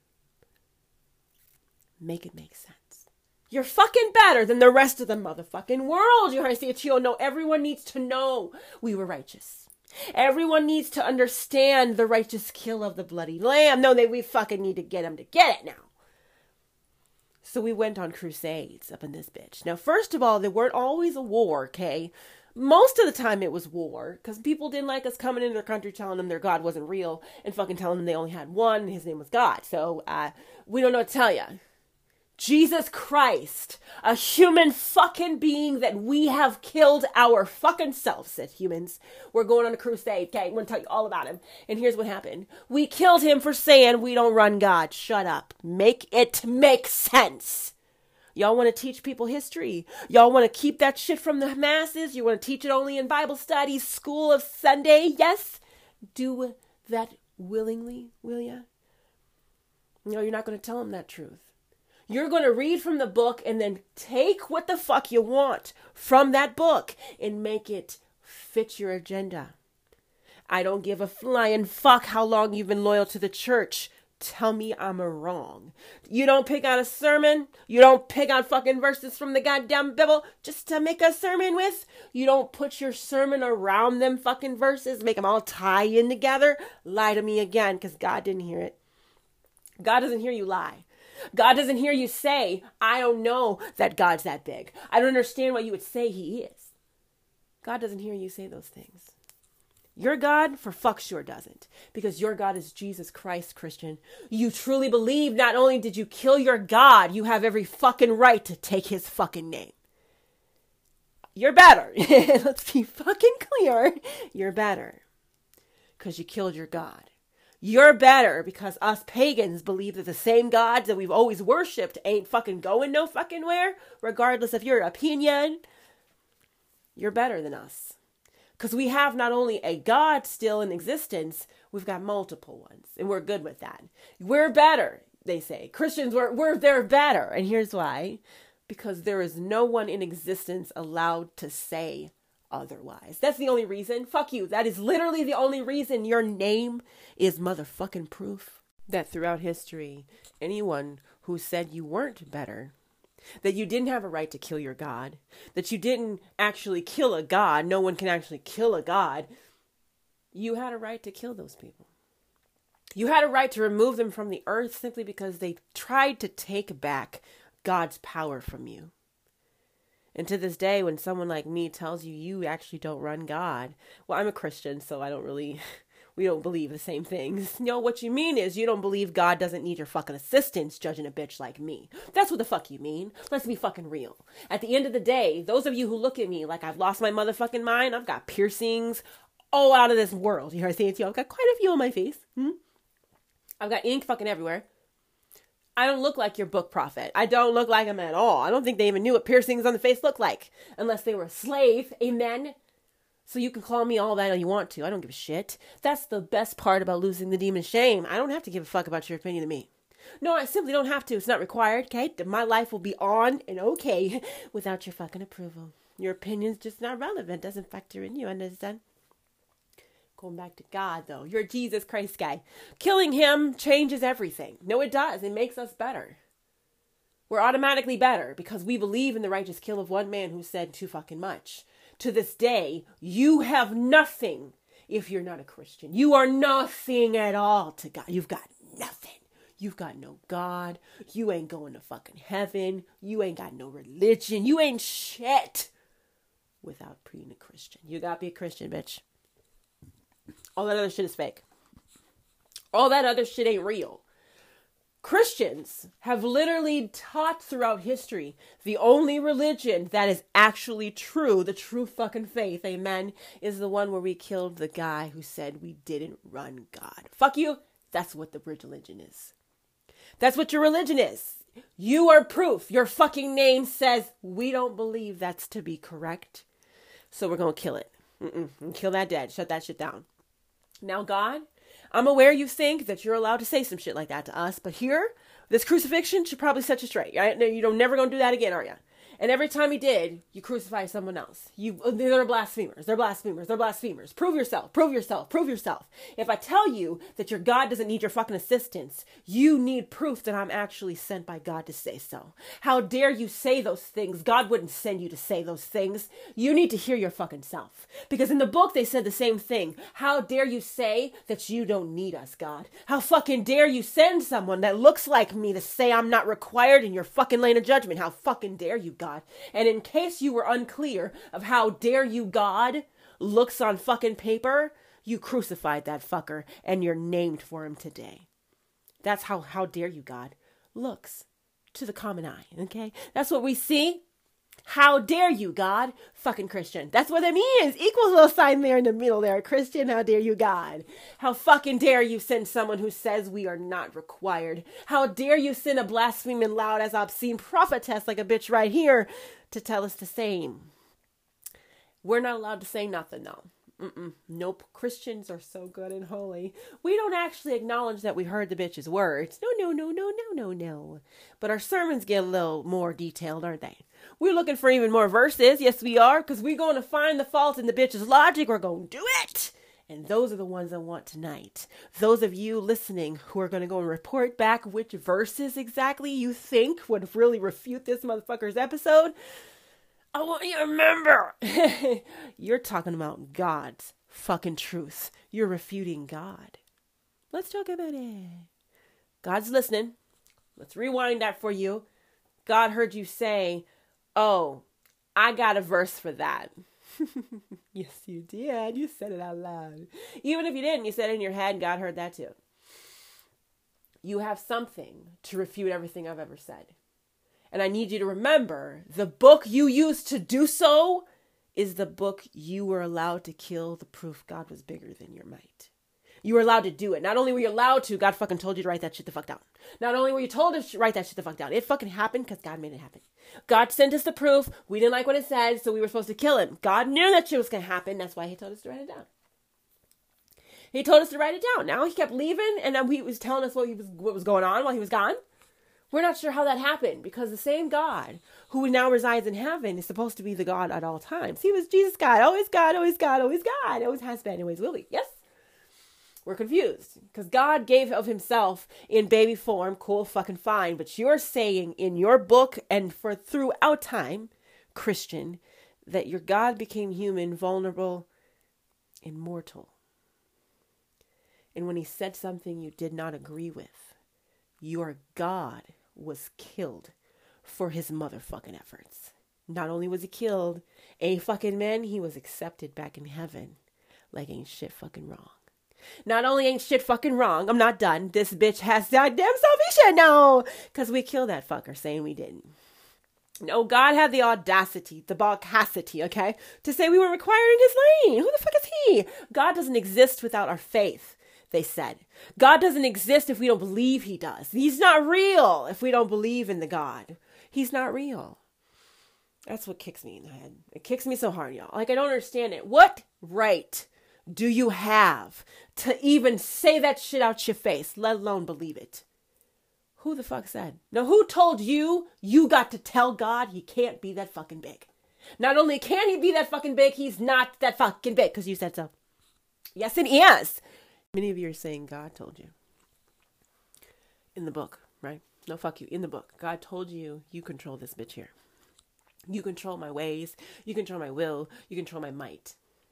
Make it make sense. You're fucking better than the rest of the motherfucking world. You see it? You know, everyone needs to know we were righteous. Everyone needs to understand the righteous kill of the bloody lamb. No, we fucking need to get them to get it now. So we went on crusades up in this bitch. Now, first of all, there weren't always a war, okay? Most of the time it was war because people didn't like us coming into their country telling them their God wasn't real and fucking telling them they only had one and his name was God. So we don't know what to tell you. Jesus Christ, a human fucking being that we have killed our fucking selves, said humans. We're going on a crusade, okay? I'm going to tell you all about him. And here's what happened. We killed him for saying we don't run God. Shut up. Make it make sense. Y'all want to teach people history? Y'all want to keep that shit from the masses? You want to teach it only in Bible studies, school of Sunday? Yes? Do that willingly, will ya? No, you're not going to tell them that truth. You're going to read from the book and then take what the fuck you want from that book and make it fit your agenda. I don't give a flying fuck how long you've been loyal to the church. Tell me I'm wrong. You don't pick out a sermon. You don't pick out fucking verses from the goddamn Bible just to make a sermon with. You don't put your sermon around them fucking verses, make them all tie in together. Lie to me again because God didn't hear it. God doesn't hear you lie. God doesn't hear you say, I don't know that God's that big. I don't understand why you would say he is. God doesn't hear you say those things. Your God, for fuck sure, doesn't. Because your God is Jesus Christ, Christian. You truly believe not only did you kill your God, you have every fucking right to take his fucking name. You're better. Let's be fucking clear. You're better. Because you killed your God. You're better because us pagans believe that the same gods that we've always worshipped ain't fucking going no fucking where, regardless of your opinion. You're better than us. Because we have not only a God still in existence, we've got multiple ones. And we're good with that. We're better, they say. Christians, they're better. And here's why. Because there is no one in existence allowed to say otherwise. That's the only reason. Fuck you. That is literally the only reason your name is motherfucking proof that throughout history, anyone who said you weren't better, that you didn't have a right to kill your God, that you didn't actually kill a God, no one can actually kill a God, you had a right to kill those people. You had a right to remove them from the earth simply because they tried to take back God's power from you. And to this day, when someone like me tells you you actually don't run God, well, I'm a Christian, so we don't believe the same things. No, what you mean is you don't believe God doesn't need your fucking assistance judging a bitch like me. That's what the fuck you mean. Let's be fucking real. At the end of the day, those of you who look at me like I've lost my motherfucking mind, I've got piercings all out of this world. You hear me saying to you, I've got quite a few on my face. I've got ink fucking everywhere. I don't look like your book prophet. I don't look like him at all. I don't think they even knew what piercings on the face looked like. Unless they were a slave. Amen. So you can call me all that you want to. I don't give a shit. That's the best part about losing the demon shame. I don't have to give a fuck about your opinion of me. No, I simply don't have to. It's not required, okay? My life will be on and okay without your fucking approval. Your opinion's just not relevant. Doesn't factor in, you understand? Going back to God, though. You're a Jesus Christ guy. Killing him changes everything. No, it does. It makes us better. We're automatically better because we believe in the righteous kill of one man who said too fucking much. To this day, you have nothing if you're not a Christian. You are nothing at all to God. You've got nothing. You've got no God. You ain't going to fucking heaven. You ain't got no religion. You ain't shit without being a Christian. You gotta be a Christian, bitch. All that other shit is fake. All that other shit ain't real. Christians have literally taught throughout history the only religion that is actually true, the true fucking faith, amen, is the one where we killed the guy who said we didn't run God. Fuck you. That's what the religion is. That's what your religion is. You are proof. Your fucking name says we don't believe that's to be correct. So we're going to kill it. Kill that dead. Shut that shit down. Now, God, I'm aware you think that you're allowed to say some shit like that to us, but here, this crucifixion should probably set you straight. Right? You're never going to do that again, are you? And every time he did, you crucify someone else. They're blasphemers. They're blasphemers. They're blasphemers. Prove yourself. Prove yourself. Prove yourself. If I tell you that your God doesn't need your fucking assistance, you need proof that I'm actually sent by God to say so. How dare you say those things? God wouldn't send you to say those things. You need to hear your fucking self. Because in the book, they said the same thing. How dare you say that you don't need us, God? How fucking dare you send someone that looks like me to say I'm not required in your fucking lane of judgment? How fucking dare you, God? And in case you were unclear of how dare you God looks on fucking paper, you crucified that fucker and you're named for him today. That's how dare you God looks to the common eye, okay? That's what we see. How dare you God, fucking Christian. That's what it means. Equals little sign there in the middle there. Christian, how dare you God. How fucking dare you send someone who says we are not required. How dare you send a blaspheming loud as obscene prophetess like a bitch right here to tell us the same. We're not allowed to say nothing though. Nope. Christians are so good and holy. We don't actually acknowledge that we heard the bitch's words. No. But our sermons get a little more detailed, aren't they? We're looking for even more verses. Yes, we are. Because we're going to find the fault in the bitch's logic. We're going to do it. And those are the ones I want tonight. Those of you listening who are going to go and report back which verses exactly you think would really refute this motherfucker's episode. I want you to remember, you're talking about God's fucking truth. You're refuting God. Let's talk about it. God's listening. Let's rewind that for you. God heard you say, oh, I got a verse for that. Yes, you did. You said it out loud. Even if you didn't, you said it in your head and God heard that too. You have something to refute everything I've ever said. And I need you to remember, the book you used to do so is the book you were allowed to kill the proof God was bigger than your might. You were allowed to do it. Not only were you allowed to, God fucking told you to write that shit the fuck down. Not only were you told to write that shit the fuck down, it fucking happened because God made it happen. God sent us the proof. We didn't like what it said, so we were supposed to kill him. God knew that shit was going to happen. That's why he told us to write it down. He told us to write it down. Now he kept leaving, and then he was telling us what was going on while he was gone. We're not sure how that happened because the same God who now resides in heaven is supposed to be the God at all times. He was Jesus God, always God, always God, always God, always has been, always will be. Yes? We're confused because God gave of himself in baby form. Cool, fucking fine. But you're saying in your book and for throughout time, Christian, that your God became human, vulnerable, and mortal. And when he said something you did not agree with, your God was killed for his motherfucking efforts. Not only was he killed, fucking man, he was accepted back in heaven like ain't shit fucking wrong. Not only ain't shit fucking wrong, I'm not done. This bitch has goddamn salvation now because we killed that fucker saying we didn't. No, God had the audacity, the baldacity, okay, to say we were required in his lane. Who the fuck is he? God doesn't exist without our faith. They said, God doesn't exist if we don't believe he does. He's not real if we don't believe in the God. He's not real. That's what kicks me in the head. It kicks me so hard, y'all. Like, I don't understand it. What right do you have to even say that shit out your face, let alone believe it? Who the fuck said? Now, who told you got to tell God he can't be that fucking big? Not only can he be that fucking big, he's not that fucking big because you said so. Yes, it is. Many of you are saying God told you. In the book, right? No, fuck you. In the book, God told you, you control this bitch here. You control my ways. You control my will. You control my might.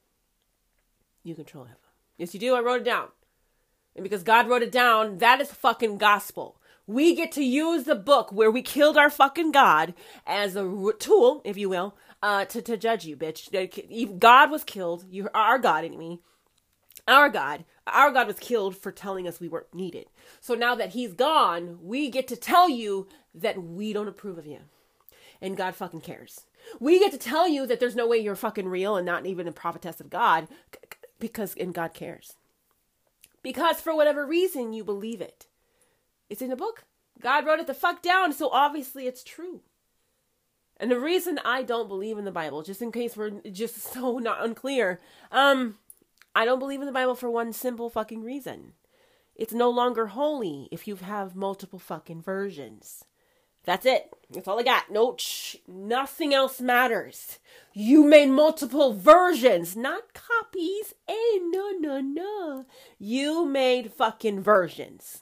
You control heaven. Yes, you do. I wrote it down. And because God wrote it down, that is fucking gospel. We get to use the book where we killed our fucking God as a tool, if you will, to judge you, bitch. God was killed. You are our God, enemy. Our God was killed for telling us we weren't needed. So now that he's gone, we get to tell you that we don't approve of you. And God fucking cares. We get to tell you that there's no way you're fucking real and not even a prophetess of God and God cares. Because for whatever reason, you believe it. It's in the book. God wrote it the fuck down, so obviously it's true. And the reason I don't believe in the Bible, just in case we're just so not unclear, I don't believe in the Bible for one simple fucking reason. It's no longer holy if you have multiple fucking versions. That's it. That's all I got. Nothing else matters. You made multiple versions, not copies. No. You made fucking versions.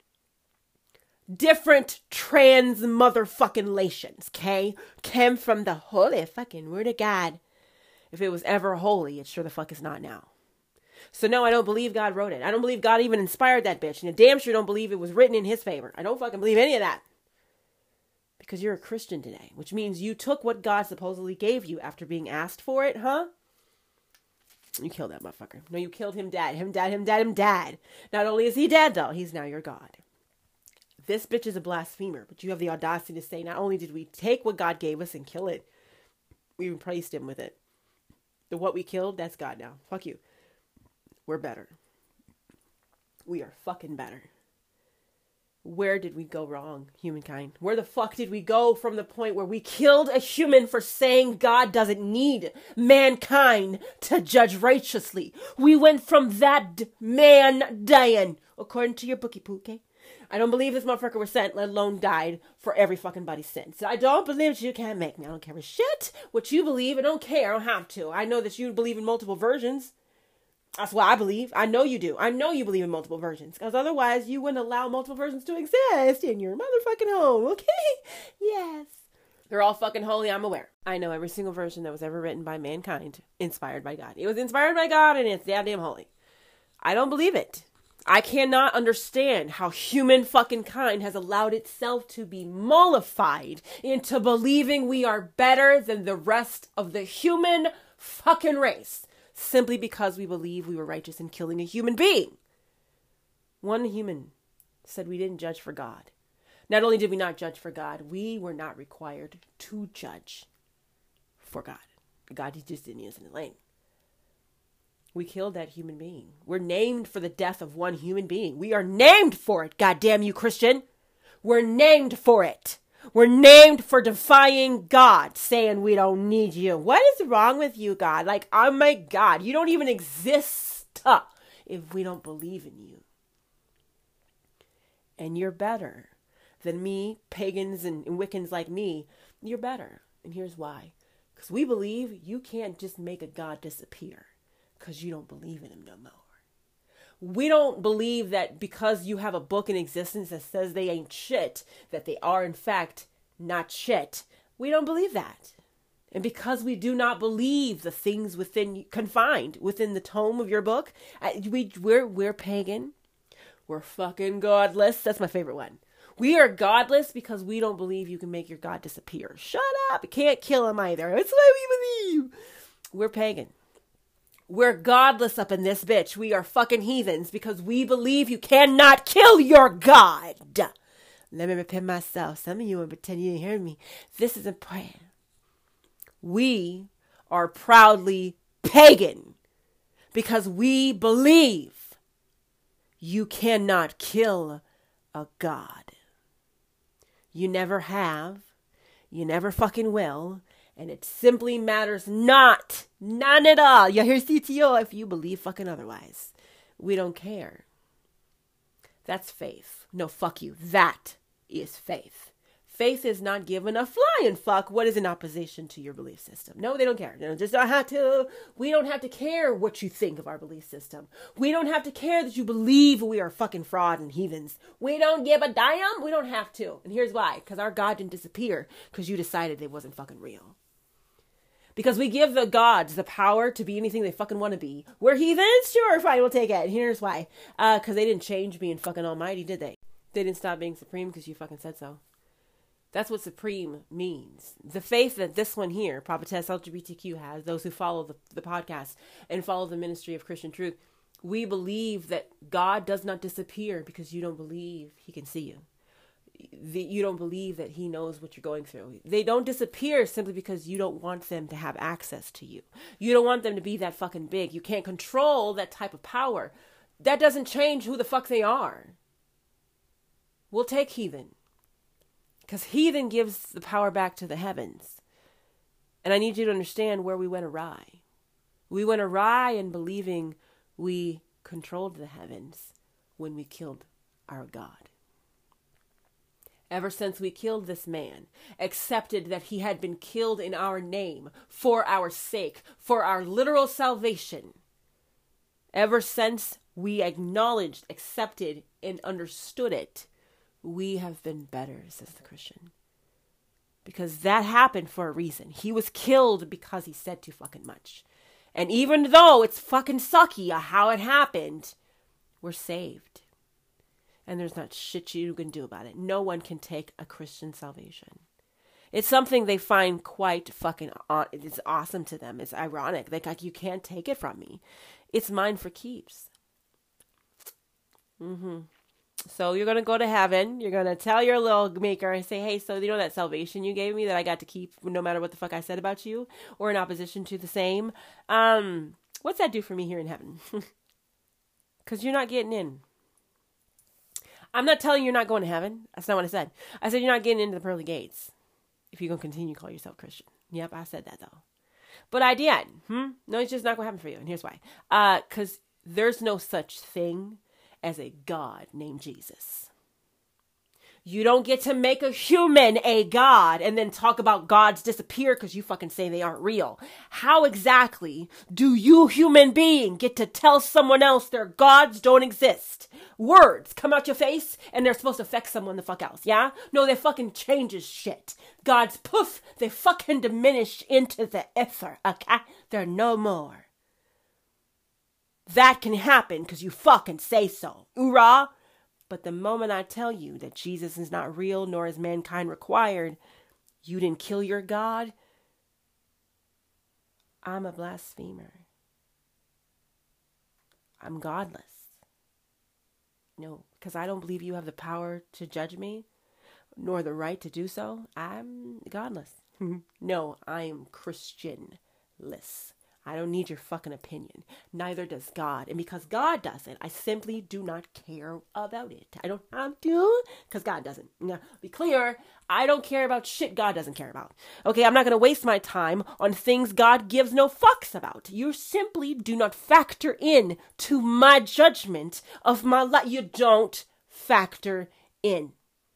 Different trans motherfucking lations, okay? Came from the holy fucking word of God. If it was ever holy, it sure the fuck is not now. So no, I don't believe God wrote it. I don't believe God even inspired that bitch. And I damn sure don't believe it was written in his favor. I don't fucking believe any of that. Because you're a Christian today, which means you took what God supposedly gave you after being asked for it, huh? You killed that motherfucker. No, you killed him dead. Him dead. Not only is he dead, though, he's now your God. This bitch is a blasphemer, but you have the audacity to say, not only did we take what God gave us and kill it, we replaced him with it. The what we killed, that's God now. Fuck you. We're better. We are fucking better. Where did we go wrong, humankind? Where the fuck did we go from the point where we killed a human for saying God doesn't need mankind to judge righteously? We went from that man dying, according to your bookie poo, okay? I don't believe this motherfucker was sent, let alone died, for every fucking body's sin. So I don't believe you can't make me. I don't care a shit what you believe. I don't care. I don't have to. I know that you believe in multiple versions. That's what I believe. I know you do. I know you believe in multiple versions. Because otherwise, you wouldn't allow multiple versions to exist in your motherfucking home, okay? Yes. They're all fucking holy, I'm aware. I know every single version that was ever written by mankind, inspired by God. It was inspired by God, and it's goddamn holy. I don't believe it. I cannot understand how human fucking kind has allowed itself to be mollified into believing we are better than the rest of the human fucking race. Simply because we believe we were righteous in killing a human being. One human said we didn't judge for God. Not only did we not judge for God, we were not required to judge for God. God, he just didn't use the lane. We killed that human being. We're named for the death of one human being. We are named for it, goddamn you, Christian. We're named for it. We're named for defying God, saying we don't need you. What is wrong with you, God? Like, oh my God, you don't even exist if we don't believe in you. And you're better than me, pagans and Wiccans like me. You're better. And here's why. Because we believe you can't just make a God disappear because you don't believe in him no more. We don't believe that because you have a book in existence that says they ain't shit, that they are in fact not shit. We don't believe that. And because we do not believe the things confined within the tome of your book, we're pagan. We're fucking godless. That's my favorite one. We are godless because we don't believe you can make your God disappear. Shut up. You can't kill him either. That's what we believe. We're pagan. We're godless up in this bitch. We are fucking heathens because we believe you cannot kill your God. Let me repeat myself. Some of you will pretend you didn't hear me. This is important. We are proudly pagan because we believe you cannot kill a God. You never have. You never fucking will. And it simply matters not. None at all. You're here, CTO, if you believe fucking otherwise. We don't care. That's faith. No, fuck you. That is faith. Faith is not giving a flying fuck what is in opposition to your belief system. No, they don't care. They just don't have to. We don't have to care what you think of our belief system. We don't have to care that you believe we are fucking fraud and heathens. We don't give a damn. We don't have to. And here's why. Because our God didn't disappear because you decided they wasn't fucking real. Because we give the gods the power to be anything they fucking want to be. We're heathens? Sure, fine, we'll take it. And here's why. Because they didn't change being fucking almighty, did they? They didn't stop being supreme because you fucking said so. That's what supreme means. The faith that this one here, Prophetess LGBTQ has, those who follow the podcast and follow the ministry of Christian truth, we believe that God does not disappear because you don't believe he can see you. You don't believe that he knows what you're going through. They don't disappear simply because you don't want them to have access to you. You don't want them to be that fucking big. You can't control that type of power. That doesn't change who the fuck they are. We'll take heathen. Because heathen gives the power back to the heavens. And I need you to understand where we went awry. We went awry in believing we controlled the heavens when we killed our God. Ever since we killed this man, accepted that he had been killed in our name, for our sake, for our literal salvation, ever since we acknowledged, accepted, and understood it, we have been better, says the Christian. Because that happened for a reason. He was killed because he said too fucking much. And even though it's fucking sucky how it happened, we're saved. And there's not shit you can do about it. No one can take a Christian salvation. It's something they find quite fucking, it's awesome to them. It's ironic. Like, you can't take it from me. It's mine for keeps. So you're going to go to heaven. You're going to tell your little maker and say, hey, so you know that salvation you gave me that I got to keep no matter what the fuck I said about you or in opposition to the same? What's that do for me here in heaven? Because you're not getting in. I'm not telling you you're not going to heaven. That's not what I said. I said you're not getting into the pearly gates if you're going to continue to call yourself Christian. Yep, I said that though. But I did. No, it's just not going to happen for you. And here's why. Because there's no such thing as a God named Jesus. You don't get to make a human a God and then talk about gods disappear because you fucking say they aren't real. How exactly do you human being get to tell someone else their gods don't exist? Words come out your face and they're supposed to affect someone the fuck else, yeah? No, they fucking changes shit. Gods, poof, they fucking diminish into the ether, okay? They're no more. That can happen because you fucking say so. Hoorah! But the moment I tell you that Jesus is not real, nor is mankind required, you didn't kill your God, I'm a blasphemer. I'm godless. No, because I don't believe you have the power to judge me, nor the right to do so. I'm godless. No, I am Christianless. I don't need your fucking opinion. Neither does God. And because God doesn't, I simply do not care about it. I don't have to, because God doesn't. Now, be clear, I don't care about shit God doesn't care about. Okay, I'm not going to waste my time on things God gives no fucks about. You simply do not factor in to my judgment of my life. You don't factor in.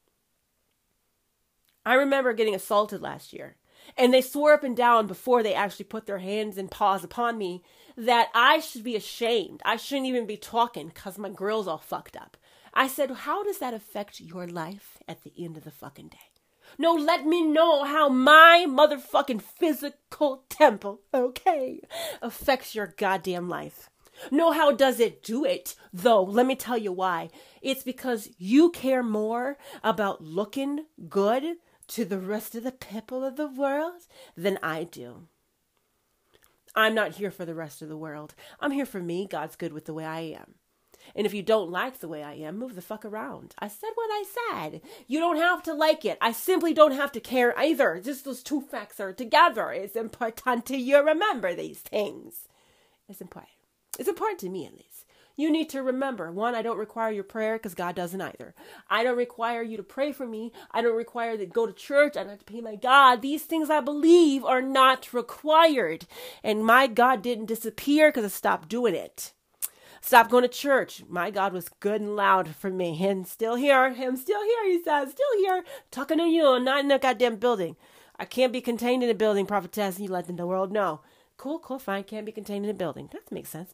I remember getting assaulted last year. And they swore up and down before they actually put their hands and paws upon me that I should be ashamed. I shouldn't even be talking because my grill's all fucked up. I said, how does that affect your life at the end of the fucking day? No, let me know how my motherfucking physical temple, okay, affects your goddamn life. No, how does it do it, though? Let me tell you why. It's because you care more about looking good to the rest of the people of the world than I do. I'm not here for the rest of the world. I'm here for me. God's good with the way I am. And if you don't like the way I am, move the fuck around. I said what I said. You don't have to like it. I simply don't have to care either. Just those two facts are together. It's important to you remember these things. It's important. It's important to me, at least. You need to remember, one, I don't require your prayer because God doesn't either. I don't require you to pray for me. I don't require that go to church. I don't have to pay my God. These things I believe are not required. And my God didn't disappear because I stopped doing it. Stop going to church. My God was good and loud for me. And still here. I'm still here, he says. Still here. Talking to you, not in a goddamn building. I can't be contained in a building, prophetess. You let the world know. Cool, fine. Can't be contained in a building. That makes sense.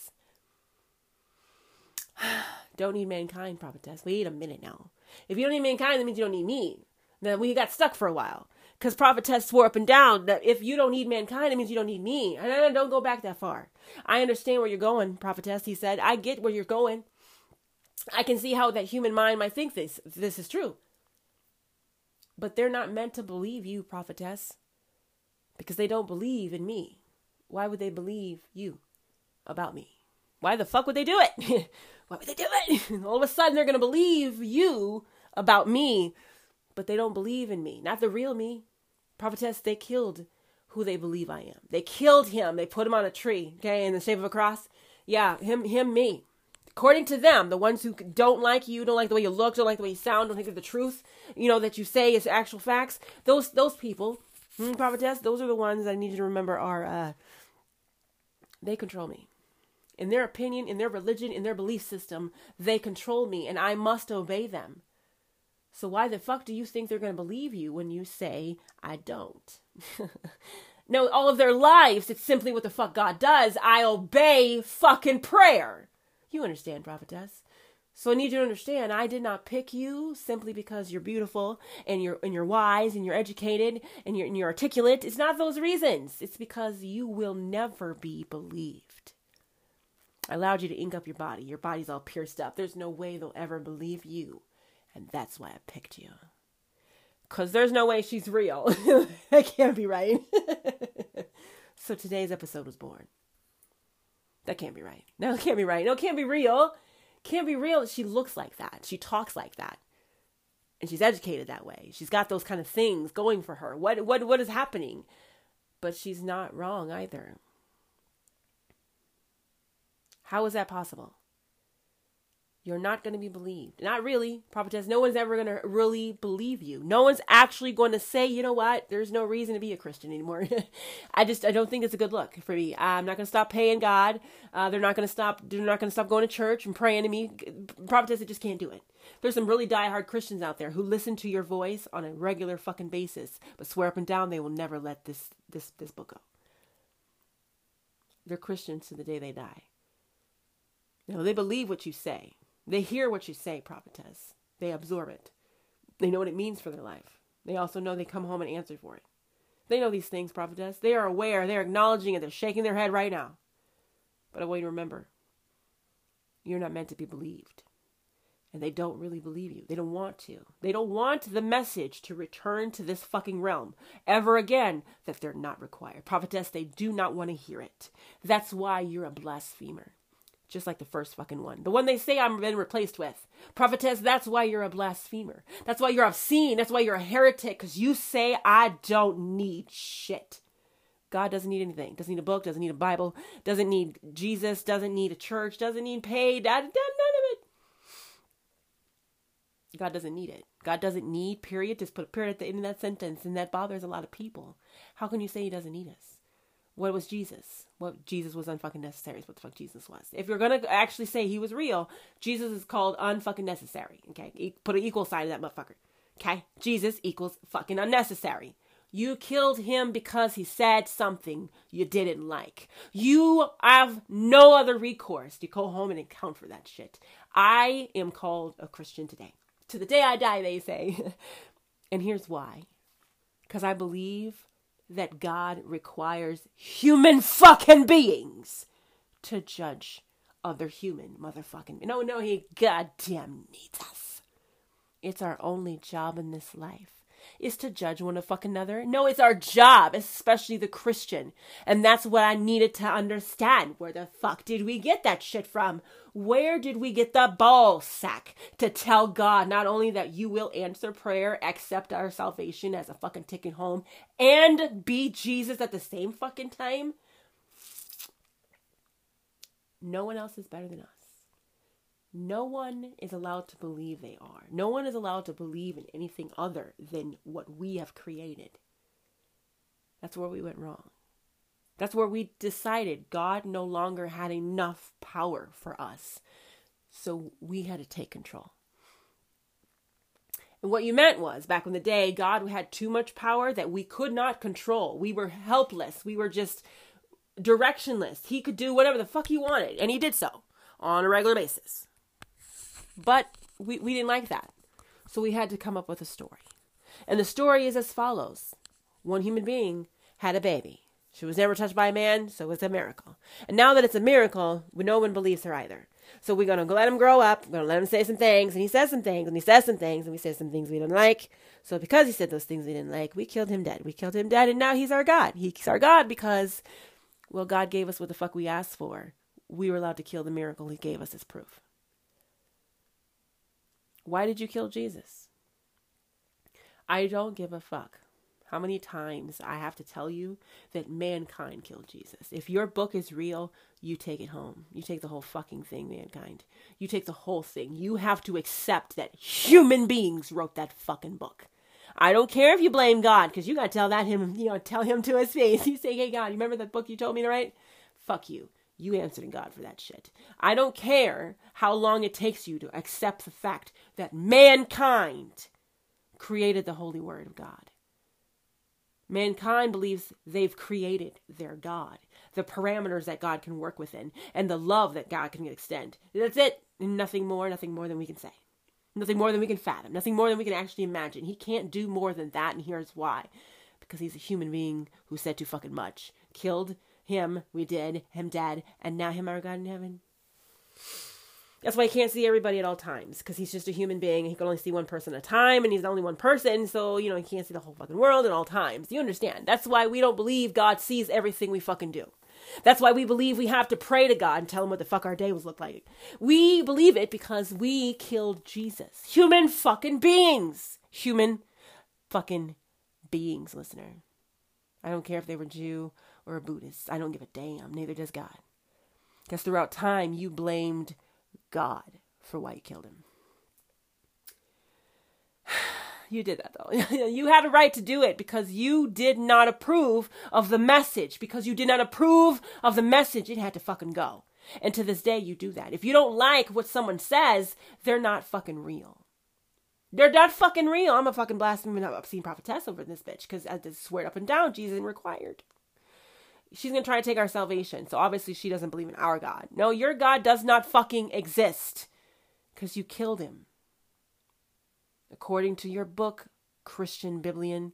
Don't need mankind, prophetess. Wait a minute now. If you don't need mankind, that means you don't need me. Then we got stuck for a while. Because prophetess swore up and down that if you don't need mankind, it means you don't need me. And don't go back that far. I understand where you're going, prophetess, he said. I get where you're going. I can see how that human mind might think this is true. But they're not meant to believe you, prophetess. Because they don't believe in me. Why would they believe you about me? Why the fuck would they do it? Why would they do it? All of a sudden they're going to believe you about me. But they don't believe in me. Not the real me. Prophetess, they killed who they believe I am. They killed him. They put him on a tree, okay, in the shape of a cross. Yeah, him, me. According to them, the ones who don't like you, don't like the way you look, don't like the way you sound, don't think that the truth, that you say is actual facts, those people, prophetess, those are the ones I need you to remember are, they control me. In their opinion, in their religion, in their belief system, they control me, and I must obey them. So why the fuck do you think they're going to believe you when you say, I don't? No, all of their lives, it's simply what the fuck God does. I obey fucking prayer. You understand, prophetess. So I need you to understand, I did not pick you simply because you're beautiful and you're wise and you're educated and you're articulate. It's not those reasons. It's because you will never be believed. I allowed you to ink up your body. Your body's all pierced up. There's no way they'll ever believe you. And that's why I picked you. Because there's no way she's real. That can't be right. So today's episode was born. That can't be right. No, it can't be right. No, it can't be real. Can't be real. She looks like that. She talks like that. And she's educated that way. She's got those kind of things going for her. What is happening? But she's not wrong either. How is that possible? You're not going to be believed. Not really, prophetess. No one's ever going to really believe you. No one's actually going to say, you know what? There's no reason to be a Christian anymore. I don't think it's a good look for me. I'm not going to stop paying God. They're not going to stop going to church and praying to me. Prophetess, I just can't do it. There's some really diehard Christians out there who listen to your voice on a regular fucking basis, but swear up and down they will never let this book go. They're Christians to the day they die. They believe what you say. They hear what you say, prophetess. They absorb it. They know what it means for their life. They also know they come home and answer for it. They know these things, prophetess. They are aware. They're acknowledging it. They're shaking their head right now. But I want you to remember, you're not meant to be believed. And they don't really believe you. They don't want to. They don't want the message to return to this fucking realm ever again, that they're not required. Prophetess, they do not want to hear it. That's why you're a blasphemer. Just like the first fucking one. The one they say I've been replaced with. Prophetess, that's why you're a blasphemer. That's why you're obscene. That's why you're a heretic. Because you say I don't need shit. God doesn't need anything. Doesn't need a book. Doesn't need a Bible. Doesn't need Jesus. Doesn't need a church. Doesn't need paid. None of it. God doesn't need it. God doesn't need, period. Just put a period at the end of that sentence. And that bothers a lot of people. How can you say he doesn't need us? What was Jesus? What Jesus was unfucking necessary is what the fuck Jesus was. If you're going to actually say he was real, Jesus is called unfucking necessary. Okay? Put an equal sign to that motherfucker. Okay? Jesus equals fucking unnecessary. You killed him because he said something you didn't like. You have no other recourse to go home and account for that shit. I am called a Christian today. To the day I die, they say. And here's why. Because I believe that God requires human fucking beings to judge other human motherfucking. No, he goddamn needs us. It's our only job in this life is to judge one another. No, it's our job, especially the Christian. And that's what I needed to understand. Where the fuck did we get that shit from? Where did we get the ball sack to tell God not only that you will answer prayer, accept our salvation as a fucking ticket home, and be Jesus at the same fucking time? No one else is better than us. No one is allowed to believe they are. No one is allowed to believe in anything other than what we have created. That's where we went wrong. That's where we decided God no longer had enough power for us. So we had to take control. And what you meant was, back in the day, God had too much power that we could not control. We were helpless. We were just directionless. He could do whatever the fuck he wanted. And he did so on a regular basis. But we didn't like that. So we had to come up with a story. And the story is as follows. One human being had a baby. She was never touched by a man, so it was a miracle. And now that it's a miracle, no one believes her either. So we're going to let him grow up. We're going to let him say some things. And he says some things. And he says some things. And we say some things we didn't like. So because he said those things we didn't like, we killed him dead. We killed him dead. And now he's our God. He's our God because, well, God gave us what the fuck we asked for. We were allowed to kill the miracle he gave us as proof. Why did you kill Jesus? I don't give a fuck how many times I have to tell you that mankind killed Jesus. If your book is real, you take it home. You take the whole fucking thing, mankind. You take the whole thing. You have to accept that human beings wrote that fucking book. I don't care if you blame God, because you got to tell him to his face. You say, hey, God, you remember that book you told me to write? Fuck you. You answered to God for that shit. I don't care how long it takes you to accept the fact that mankind created the holy word of God. Mankind believes they've created their God, the parameters that God can work within, and the love that God can extend. That's it. Nothing more than we can say. Nothing more than we can fathom. Nothing more than we can actually imagine. He can't do more than that, and here's why. Because he's a human being who said too fucking much. Killed him, we did, him dead, and now him our God in heaven. That's why he can't see everybody at all times, because he's just a human being, and he can only see one person at a time, and he's only one person, so, he can't see the whole fucking world at all times. You understand? That's why we don't believe God sees everything we fucking do. That's why we believe we have to pray to God and tell him what the fuck our day was look like. We believe it because we killed Jesus. Human fucking beings. Human fucking beings, listener. I don't care if they were Jew or a Buddhist. I don't give a damn. Neither does God. Because throughout time, you blamed God for why you killed him. You did that though. You had a right to do it because you did not approve of the message. Because you did not approve of the message, it had to fucking go. And to this day, you do that. If you don't like what someone says, they're not fucking real. They're not fucking real. I'm a fucking blasphemous, obscene prophetess over this bitch because I just swear up and down Jesus isn't required. She's going to try to take our salvation. So obviously she doesn't believe in our God. No, your God does not fucking exist because you killed him. According to your book, Christian Biblion,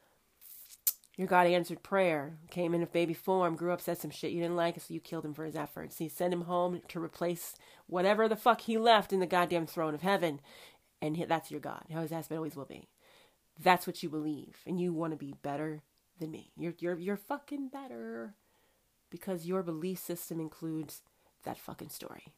your God answered prayer, came in a baby form, grew up, said some shit you didn't like, so you killed him for his efforts. So you sent him home to replace whatever the fuck he left in the goddamn throne of heaven. And that's your God. How his ass always will be. That's what you believe. And you want to be better than me. You're fucking better. Because your belief system includes that fucking story.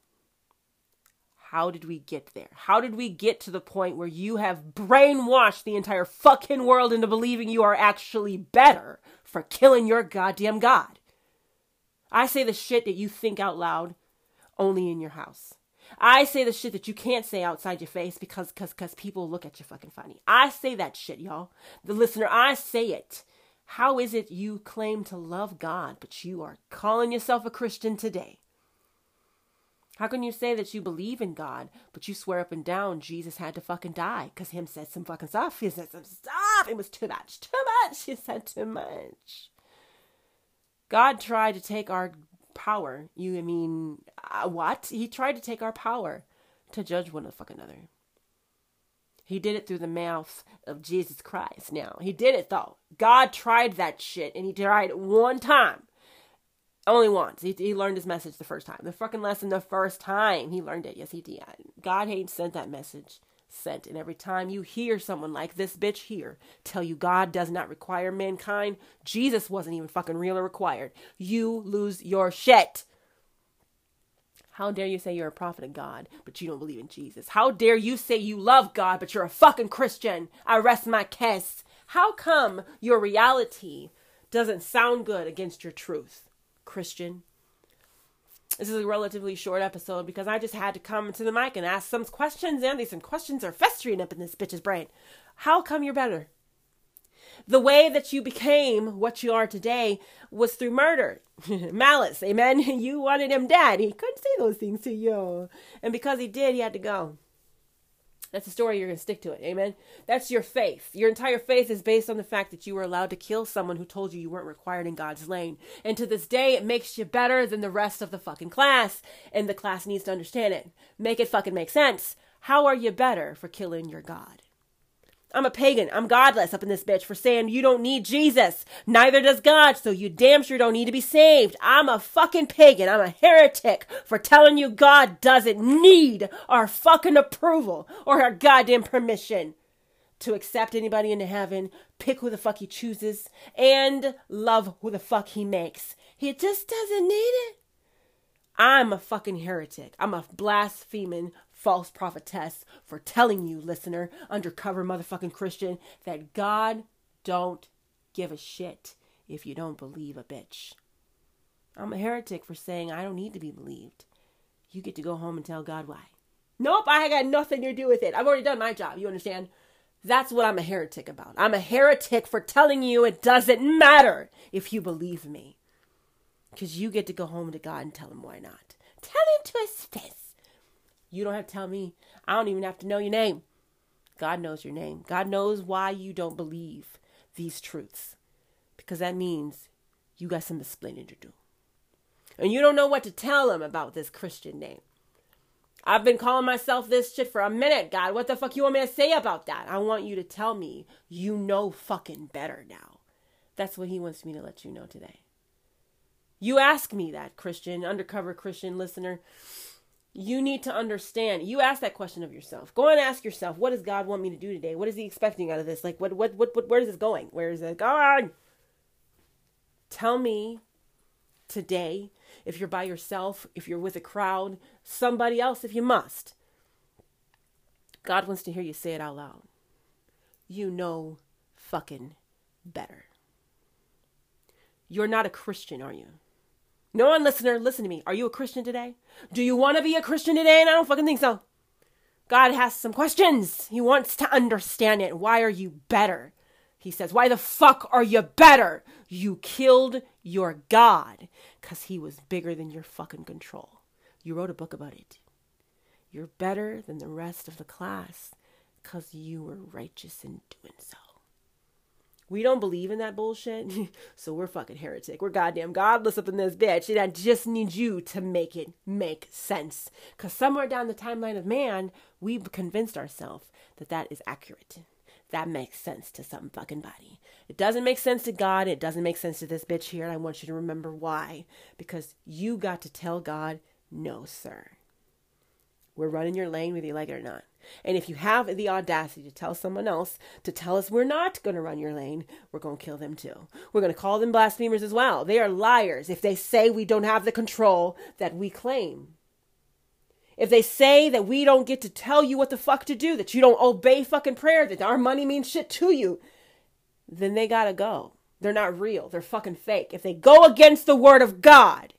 How did we get there? How did we get to the point where you have brainwashed the entire fucking world into believing you are actually better for killing your goddamn God? I say the shit that you think out loud only in your house. I say the shit that you can't say outside your face because people look at you fucking funny. I say that shit, y'all. The listener, I say it. How is it you claim to love God, but you are calling yourself a Christian today? How can you say that you believe in God, but you swear up and down Jesus had to fucking die? Because him said some fucking stuff. He said some stuff. It was too much. Too much. He said too much. God tried to take our power. What? He tried to take our power to judge one another. He did it through the mouth of Jesus Christ. Now, he did it though. God tried that shit, and he tried it one time. Only once. He learned his message the first time. The fucking lesson the first time he learned it. Yes, he did. God ain't sent that message. Sent. And every time you hear someone like this bitch here tell you God does not require mankind, Jesus wasn't even fucking real or required, you lose your shit. How dare you say you're a prophet of God, but you don't believe in Jesus? How dare you say you love God, but you're a fucking Christian? I rest my case. How come your reality doesn't sound good against your truth, Christian? This is a relatively short episode because I just had to come to the mic and ask some questions, and some questions are festering up in this bitch's brain. How come you're better? The way that you became what you are today was through murder, malice. Amen. You wanted him dead. He couldn't say those things to you. And because he did, he had to go. That's the story. You're going to stick to it. Amen. That's your faith. Your entire faith is based on the fact that you were allowed to kill someone who told you you weren't required in God's lane. And to this day, it makes you better than the rest of the fucking class. And the class needs to understand it. Make it fucking make sense. How are you better for killing your God? I'm a pagan. I'm godless up in this bitch for saying you don't need Jesus. Neither does God, so you damn sure don't need to be saved. I'm a fucking pagan. I'm a heretic for telling you God doesn't need our fucking approval or our goddamn permission to accept anybody into heaven, pick who the fuck he chooses, and love who the fuck he makes. He just doesn't need it. I'm a fucking heretic. I'm a blaspheming false prophetess for telling you, listener, undercover motherfucking Christian, that God don't give a shit if you don't believe a bitch. I'm a heretic for saying I don't need to be believed. You get to go home and tell God why. Nope, I got nothing to do with it. I've already done my job. You understand? That's what I'm a heretic about. I'm a heretic for telling you it doesn't matter if you believe me. Because you get to go home to God and tell him why not. Tell him to his face. You don't have to tell me. I don't even have to know your name. God knows your name. God knows why you don't believe these truths. Because that means you got some explaining to do. And you don't know what to tell him about this Christian name. I've been calling myself this shit for a minute, God. What the fuck you want me to say about that? I want you to tell me you know fucking better now. That's what he wants me to let you know today. You ask me that, Christian, undercover Christian listener. You need to understand. You ask that question of yourself. Go and ask yourself, what does God want me to do today? What is he expecting out of this? Like, where is this going? Where is it going? Tell me today, if you're by yourself, if you're with a crowd, somebody else if you must. God wants to hear you say it out loud. You know fucking better. You're not a Christian, are you? No one, listener, listen to me. Are you a Christian today? Do you want to be a Christian today? And I don't fucking think so. God has some questions. He wants to understand it. Why are you better? He says, why the fuck are you better? You killed your God because he was bigger than your fucking control. You wrote a book about it. You're better than the rest of the class because you were righteous in doing so. We don't believe in that bullshit, so we're fucking heretic. We're goddamn godless up in this bitch, and I just need you to make it make sense. Because somewhere down the timeline of man, we've convinced ourselves that that is accurate. That makes sense to some fucking body. It doesn't make sense to God. It doesn't make sense to this bitch here, and I want you to remember why. Because you got to tell God, no, sir. We're running your lane whether you like it or not. And if you have the audacity to tell someone else to tell us we're not going to run your lane, we're going to kill them too. We're going to call them blasphemers as well. They are liars if they say we don't have the control that we claim. If they say that we don't get to tell you what the fuck to do, that you don't obey fucking prayer, that our money means shit to you, then they gotta go. They're not real. They're fucking fake. If they go against the word of God,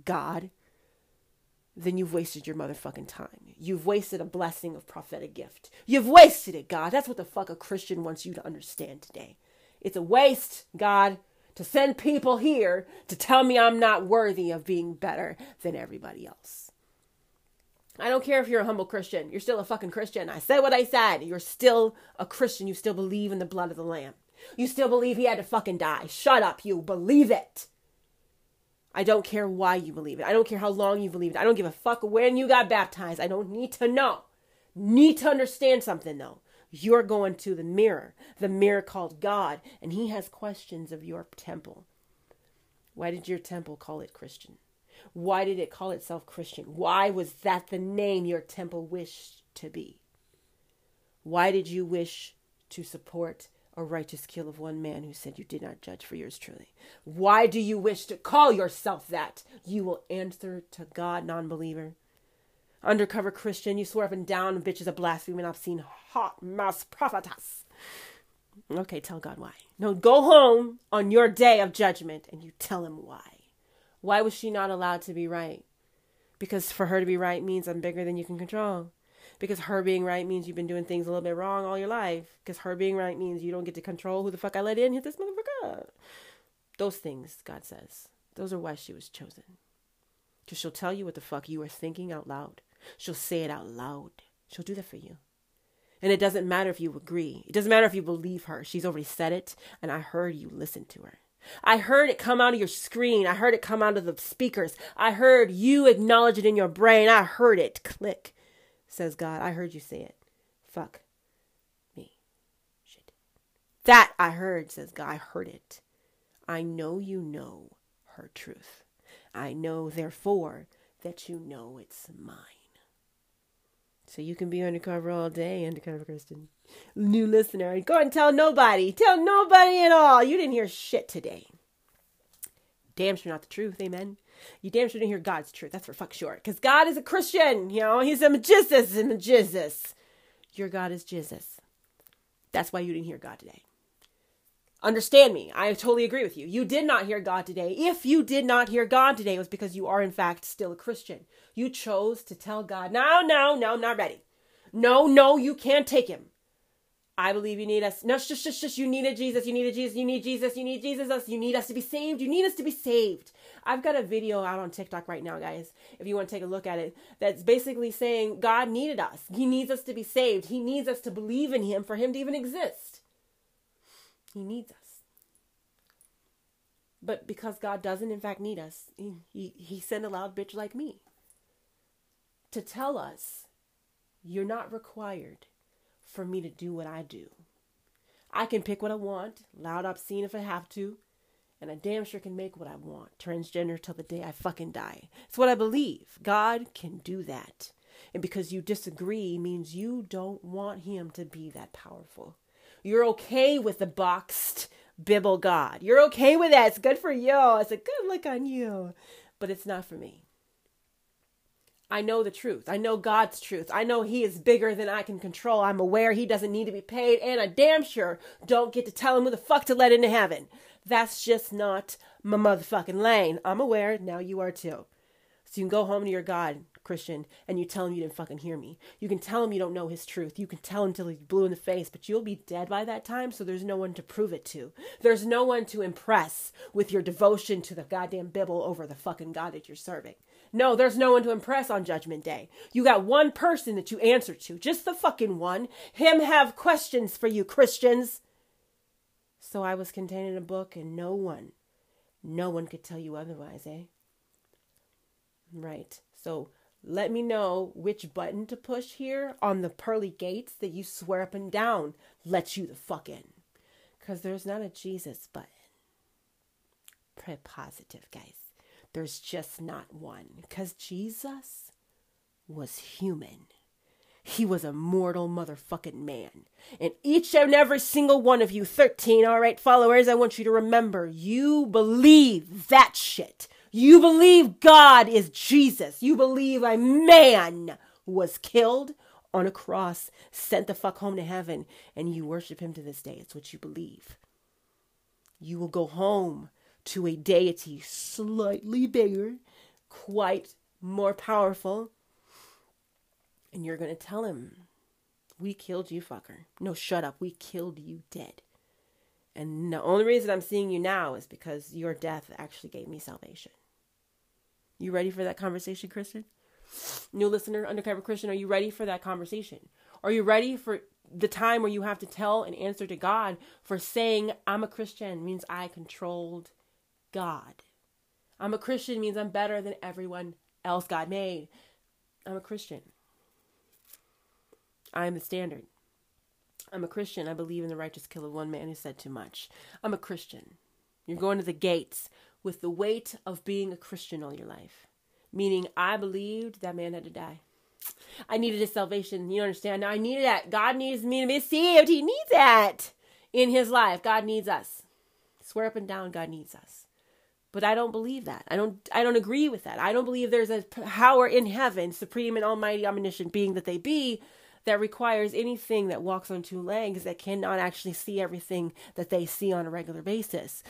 then you've wasted your motherfucking time. You've wasted a blessing of prophetic gift. You've wasted it, God. That's what the fuck a Christian wants you to understand today. It's a waste, God, to send people here to tell me I'm not worthy of being better than everybody else. I don't care if you're a humble Christian. You're still a fucking Christian. I said what I said. You're still a Christian. You still believe in the blood of the Lamb. You still believe he had to fucking die. Shut up. You believe it. I don't care why you believe it. I don't care how long you believe it. I don't give a fuck when you got baptized. I don't need to know. Need to understand something, though. You're going to the mirror called God, and he has questions of your temple. Why did your temple call it Christian? Why did it call itself Christian? Why was that the name your temple wished to be? Why did you wish to support a righteous kill of one man who said you did not judge for yours truly? Why do you wish to call yourself that? You will answer to God, non-believer. Undercover Christian, you swear up and down, bitch is a blaspheming, obscene, hot mouse prophetess. Okay, tell God why. No, go home on your day of judgment and you tell him why. Why was she not allowed to be right? Because for her to be right means I'm bigger than you can control. Because her being right means you've been doing things a little bit wrong all your life. Because her being right means you don't get to control who the fuck I let in. Hit this motherfucker. Those things, God says. Those are why she was chosen. Because she'll tell you what the fuck you are thinking out loud. She'll say it out loud. She'll do that for you. And it doesn't matter if you agree. It doesn't matter if you believe her. She's already said it, and I heard you listen to her. I heard it come out of your screen. I heard it come out of the speakers. I heard you acknowledge it in your brain. I heard it. Click, says God. I heard you say it. Fuck me. Shit. That I heard, says God. I heard it. I know you know her truth. I know, therefore, that you know it's mine. So you can be undercover all day, undercover Kristen. New listener, go and tell nobody. Tell nobody at all. You didn't hear shit today. Damn sure not the truth, amen? You damn sure didn't hear God's truth. That's for fuck sure. Because God is a Christian, you know. He's a Jesus. Your God is Jesus. That's why you didn't hear God today. Understand me. I totally agree with you. You did not hear God today. If you did not hear God today, it was because you are, in fact, still a Christian. You chose to tell God, no, I'm not ready. No, you can't take him. I believe you need us. No, shush. You need a Jesus. You need Jesus. You need Jesus. You need us to be saved. You need us to be saved. I've got a video out on TikTok right now, guys, if you want to take a look at it, that's basically saying God needed us. He needs us to be saved. He needs us to believe in him for him to even exist. He needs us. But because God doesn't, in fact, need us, he sent a loud bitch like me to tell us, you're not required for me to do what I do. I can pick what I want, loud, obscene if I have to, and I damn sure can make what I want, transgender till the day I fucking die. It's what I believe. God can do that. And because you disagree means you don't want him to be that powerful. You're okay with the boxed Bible God. You're okay with that. It's good for you. It's a good look on you. But it's not for me. I know the truth. I know God's truth. I know he is bigger than I can control. I'm aware he doesn't need to be paid. And I damn sure don't get to tell him who the fuck to let into heaven. That's just not my motherfucking lane. I'm aware. Now you are too. So you can go home to your God, Christian, and you tell him you didn't fucking hear me. You can tell him you don't know his truth. You can tell him till he's blue in the face, but you'll be dead by that time, so there's no one to prove it to. There's no one to impress with your devotion to the goddamn Bible over the fucking God that you're serving. No, there's no one to impress on Judgment Day. You got one person that you answer to, just the fucking one. Him have questions for you, Christians. So I was contained in a book, and no one could tell you otherwise, eh? Right. So let me know which button to push here on the pearly gates that you swear up and down lets you the fuck in. Because there's not a Jesus button. Pretty positive, guys. There's just not one. Because Jesus was human. He was a mortal motherfucking man. And each and every single one of you 13, all right, followers, I want you to remember, you believe that shit. You believe God is Jesus. You believe a man was killed on a cross, sent the fuck home to heaven, and you worship him to this day. It's what you believe. You will go home to a deity slightly bigger, quite more powerful, and you're going to tell him, we killed you, fucker. No, shut up. We killed you dead. And the only reason I'm seeing you now is because your death actually gave me salvation. You ready for that conversation, Christian? New listener, undercover Christian, are you ready for that conversation? Are you ready for the time where you have to tell and answer to God for saying, I'm a Christian means I controlled God. I'm a Christian means I'm better than everyone else God made. I'm a Christian. I am the standard. I'm a Christian. I believe in the righteous kill of one man who said too much. I'm a Christian. You're going to the gates with the weight of being a Christian all your life. Meaning, I believed that man had to die. I needed his salvation. You understand? Now, I needed that. God needs me to be saved. He needs that in his life. God needs us. Swear up and down, God needs us. But I don't believe that. I don't agree with that. I don't believe there's a power in heaven, supreme and almighty, omniscient being that they be, that requires anything that walks on two legs that cannot actually see everything that they see on a regular basis.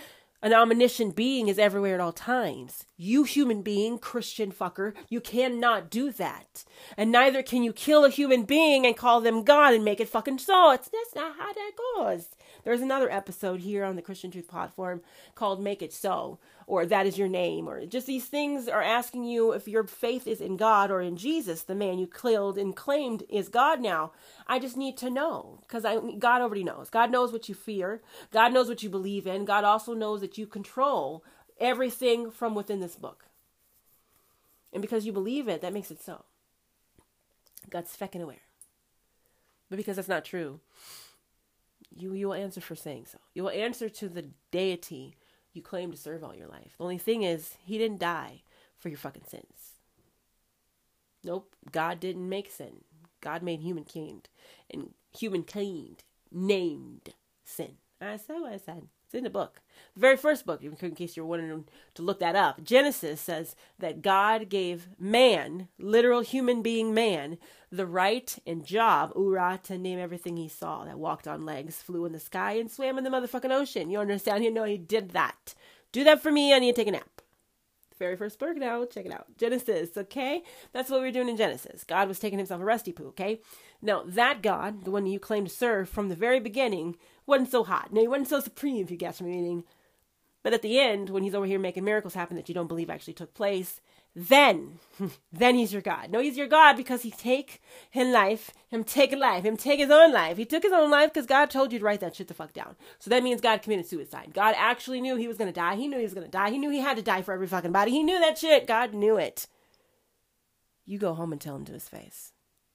An omniscient being is everywhere at all times. You human being, Christian fucker, you cannot do that. And neither can you kill a human being and call them God and make it fucking so. That's not how that goes. There's another episode here on the Christian Truth platform called Make It So, or That Is Your Name, or just these things are asking you if your faith is in God or in Jesus, the man you killed and claimed is God now. I just need to know, because God already knows. God knows what you fear. God knows what you believe in. God also knows that you control everything from within this book. And because you believe it, that makes it so. God's feckin' aware. But because that's not true, you will answer for saying so. You will answer to the deity you claim to serve all your life. The only thing is, he didn't die for your fucking sins. Nope, God didn't make sin. God made humankind, and humankind named sin. I said what I said. It's in the book. The very first book, in case you're wanting to look that up. Genesis says that God gave man, literal human being man, the right and job, to name everything he saw that walked on legs, flew in the sky, and swam in the motherfucking ocean. You understand? You know he did that. Do that for me, I need to take a nap. The very first book now, check it out. Genesis, okay? That's what we were doing in Genesis. God was taking himself a resty poo, okay? Now, that God, the one you claim to serve from the very beginning, wasn't so hot. No, he wasn't so supreme, if you guess my meaning. But at the end, when he's over here making miracles happen that you don't believe actually took place, then he's your God. No, he's your God because he take his life, him take his own life. He took his own life because God told you to write that shit the fuck down. So that means God committed suicide. God actually knew he was going to die. He knew he was going to die. He knew he had to die for every fucking body. He knew that shit. God knew it. You go home and tell him to his face.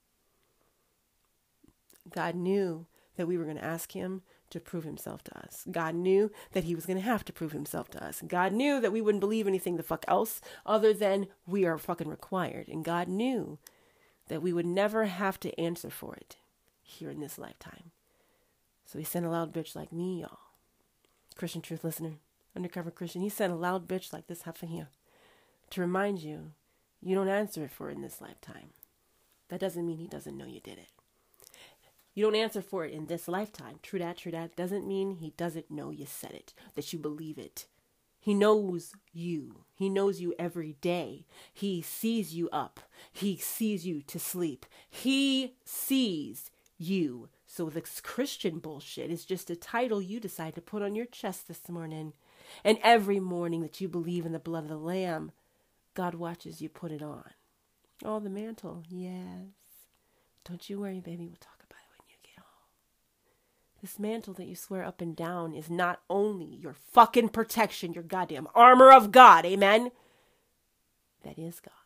God knew that we were going to ask him to prove himself to us. God knew that he was going to have to prove himself to us. God knew that we wouldn't believe anything the fuck else other than we are fucking required. And God knew that we would never have to answer for it here in this lifetime. So he sent a loud bitch like me, y'all. Christian Truth listener, undercover Christian. He sent a loud bitch like this half here to remind you, you don't answer for it in this lifetime. That doesn't mean he doesn't know you did it. You don't answer for it in this lifetime. True that. Doesn't mean he doesn't know you said it, that you believe it. He knows you. He knows you every day. He sees you up. He sees you to sleep. He sees you. So this Christian bullshit is just a title you decide to put on your chest this morning. And every morning that you believe in the blood of the Lamb, God watches you put it on. Oh, the mantle. Yes. Don't you worry, baby. We'll talk. This mantle that you swear up and down is not only your fucking protection, your goddamn armor of God, amen? That is God.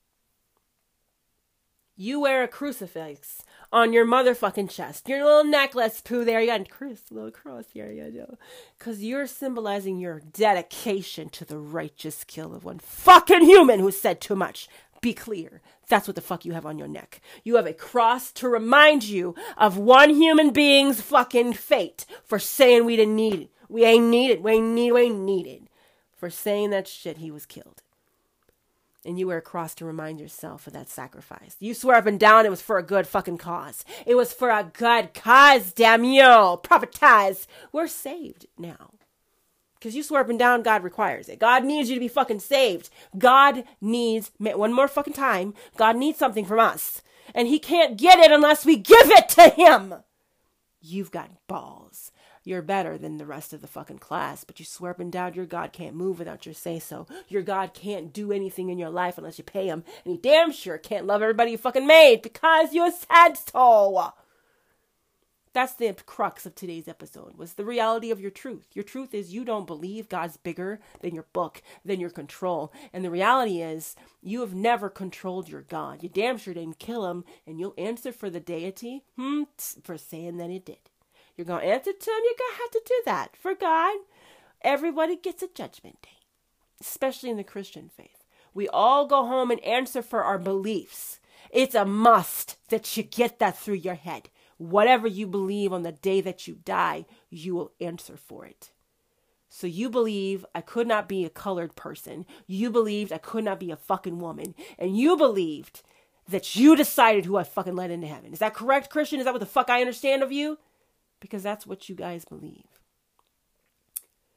You wear a crucifix on your motherfucking chest. Your little necklace, poo, there. You got a little cross here, you know. Because you're symbolizing your dedication to the righteous kill of one fucking human who said too much. Be clear. That's what the fuck you have on your neck. You have a cross to remind you of one human being's fucking fate for saying we didn't need it. We ain't needed. We ain't needed. For saying that shit, he was killed. And you wear a cross to remind yourself of that sacrifice. You swear up and down it was for a good fucking cause. It was for a good cause, damn you. Prophetess. We're saved now. Because you swear up and down, God requires it. God needs you to be fucking saved. God needs, one more fucking time, God needs something from us. And he can't get it unless we give it to him. You've got balls. You're better than the rest of the fucking class, but you swear up and down your God can't move without your say-so. Your God can't do anything in your life unless you pay him. And he damn sure can't love everybody you fucking made because you said so. That's the crux of today's episode, was the reality of your truth. Your truth is you don't believe God's bigger than your book, than your control. And the reality is you have never controlled your God. You damn sure didn't kill him, and you'll answer for the deity for saying that it did. You're going to answer to him, you're going to have to do that. For God, everybody gets a judgment day, especially in the Christian faith. We all go home and answer for our beliefs. It's a must that you get that through your head. Whatever you believe on the day that you die, you will answer for it. So you believe I could not be a colored person. You believed I could not be a fucking woman. And you believed that you decided who I fucking let into heaven. Is that correct, Christian? Is that what the fuck I understand of you? Because that's what you guys believe.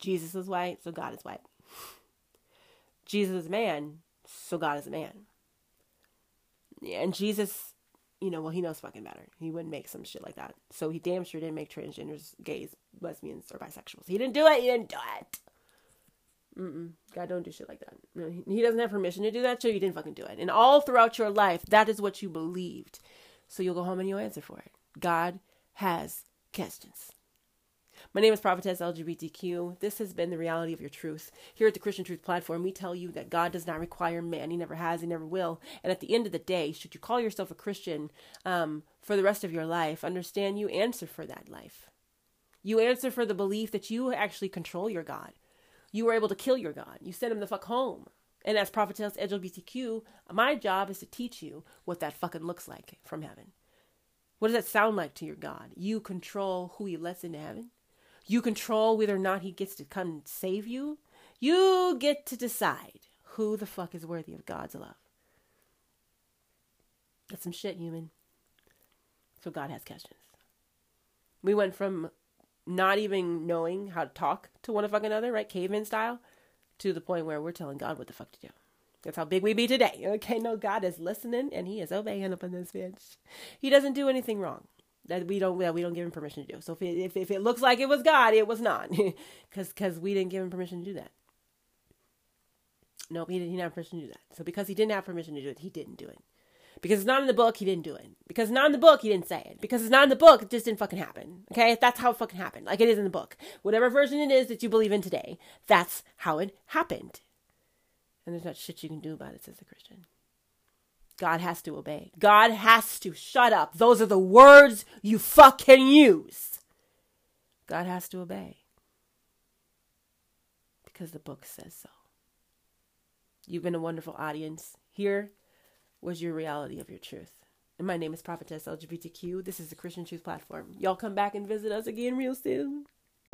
Jesus is white, so God is white. Jesus is a man, so God is a man. Yeah, and Jesus, he knows fucking better. He wouldn't make some shit like that. So he damn sure didn't make transgenders, gays, lesbians, or bisexuals. He didn't do it. God don't do shit like that. No, he doesn't have permission to do that, so you didn't fucking do it. And all throughout your life, that is what you believed. So you'll go home and you'll answer for it. God has questions. My name is Prophetess LGBTQ. This has been the reality of your truth. Here at the Christian Truth Platform, we tell you that God does not require man. He never has. He never will. And at the end of the day, should you call yourself a Christian for the rest of your life, understand you answer for that life. You answer for the belief that you actually control your God. You were able to kill your God. You sent him the fuck home. And as Prophetess LGBTQ, my job is to teach you what that fucking looks like from heaven. What does that sound like to your God? You control who he lets into heaven. You control whether or not he gets to come save you. You get to decide who the fuck is worthy of God's love. That's some shit, human. So God has questions. We went from not even knowing how to talk to one fucking another, right? Caveman style, to the point where we're telling God what the fuck to do. That's how big we be today. Okay, no, God is listening and he is obeying up on this bitch. He doesn't do anything wrong that we don't give him permission to do. So if it looks like it was God, it was not, because we didn't give him permission to do that. Nope, he didn't have permission to do that. So because he didn't have permission to do it, he didn't do it. Because it's not in the book, he didn't do it. Because it's not in the book, he didn't say it. Because it's not in the book, it just didn't fucking happen. Okay? That's how it fucking happened. Like it is in the book. Whatever version it is that you believe in today, that's how it happened. And there's not shit you can do about it, says the Christian. God has to obey. God has to shut up. Those are the words you fucking use. God has to obey. Because the book says so. You've been a wonderful audience. Here was your reality of your truth. And my name is Prophetess LGBTQ. This is the Christian Truth Platform. Y'all come back and visit us again real soon.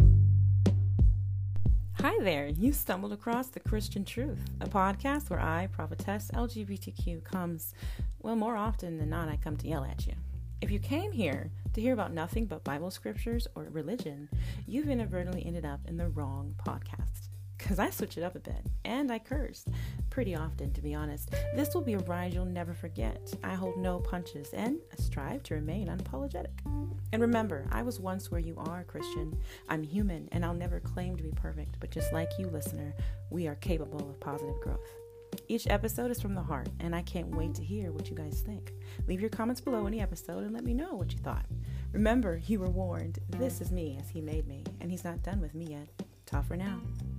Hi there, you stumbled across The Christian Truth, a podcast where I, Prophetess LGBTQ, comes, well, more often than not, I come to yell at you. If you came here to hear about nothing but Bible scriptures or religion, you've inadvertently ended up in the wrong podcast. Because I switch it up a bit, and I cursed pretty often, to be honest. This will be a ride you'll never forget. I hold no punches, and I strive to remain unapologetic. And remember, I was once where you are, Christian. I'm human, and I'll never claim to be perfect, but just like you, listener, we are capable of positive growth. Each episode is from the heart, and I can't wait to hear what you guys think. Leave your comments below any episode and let me know what you thought. Remember, you were warned. This is me as he made me, and he's not done with me yet. Ta for now.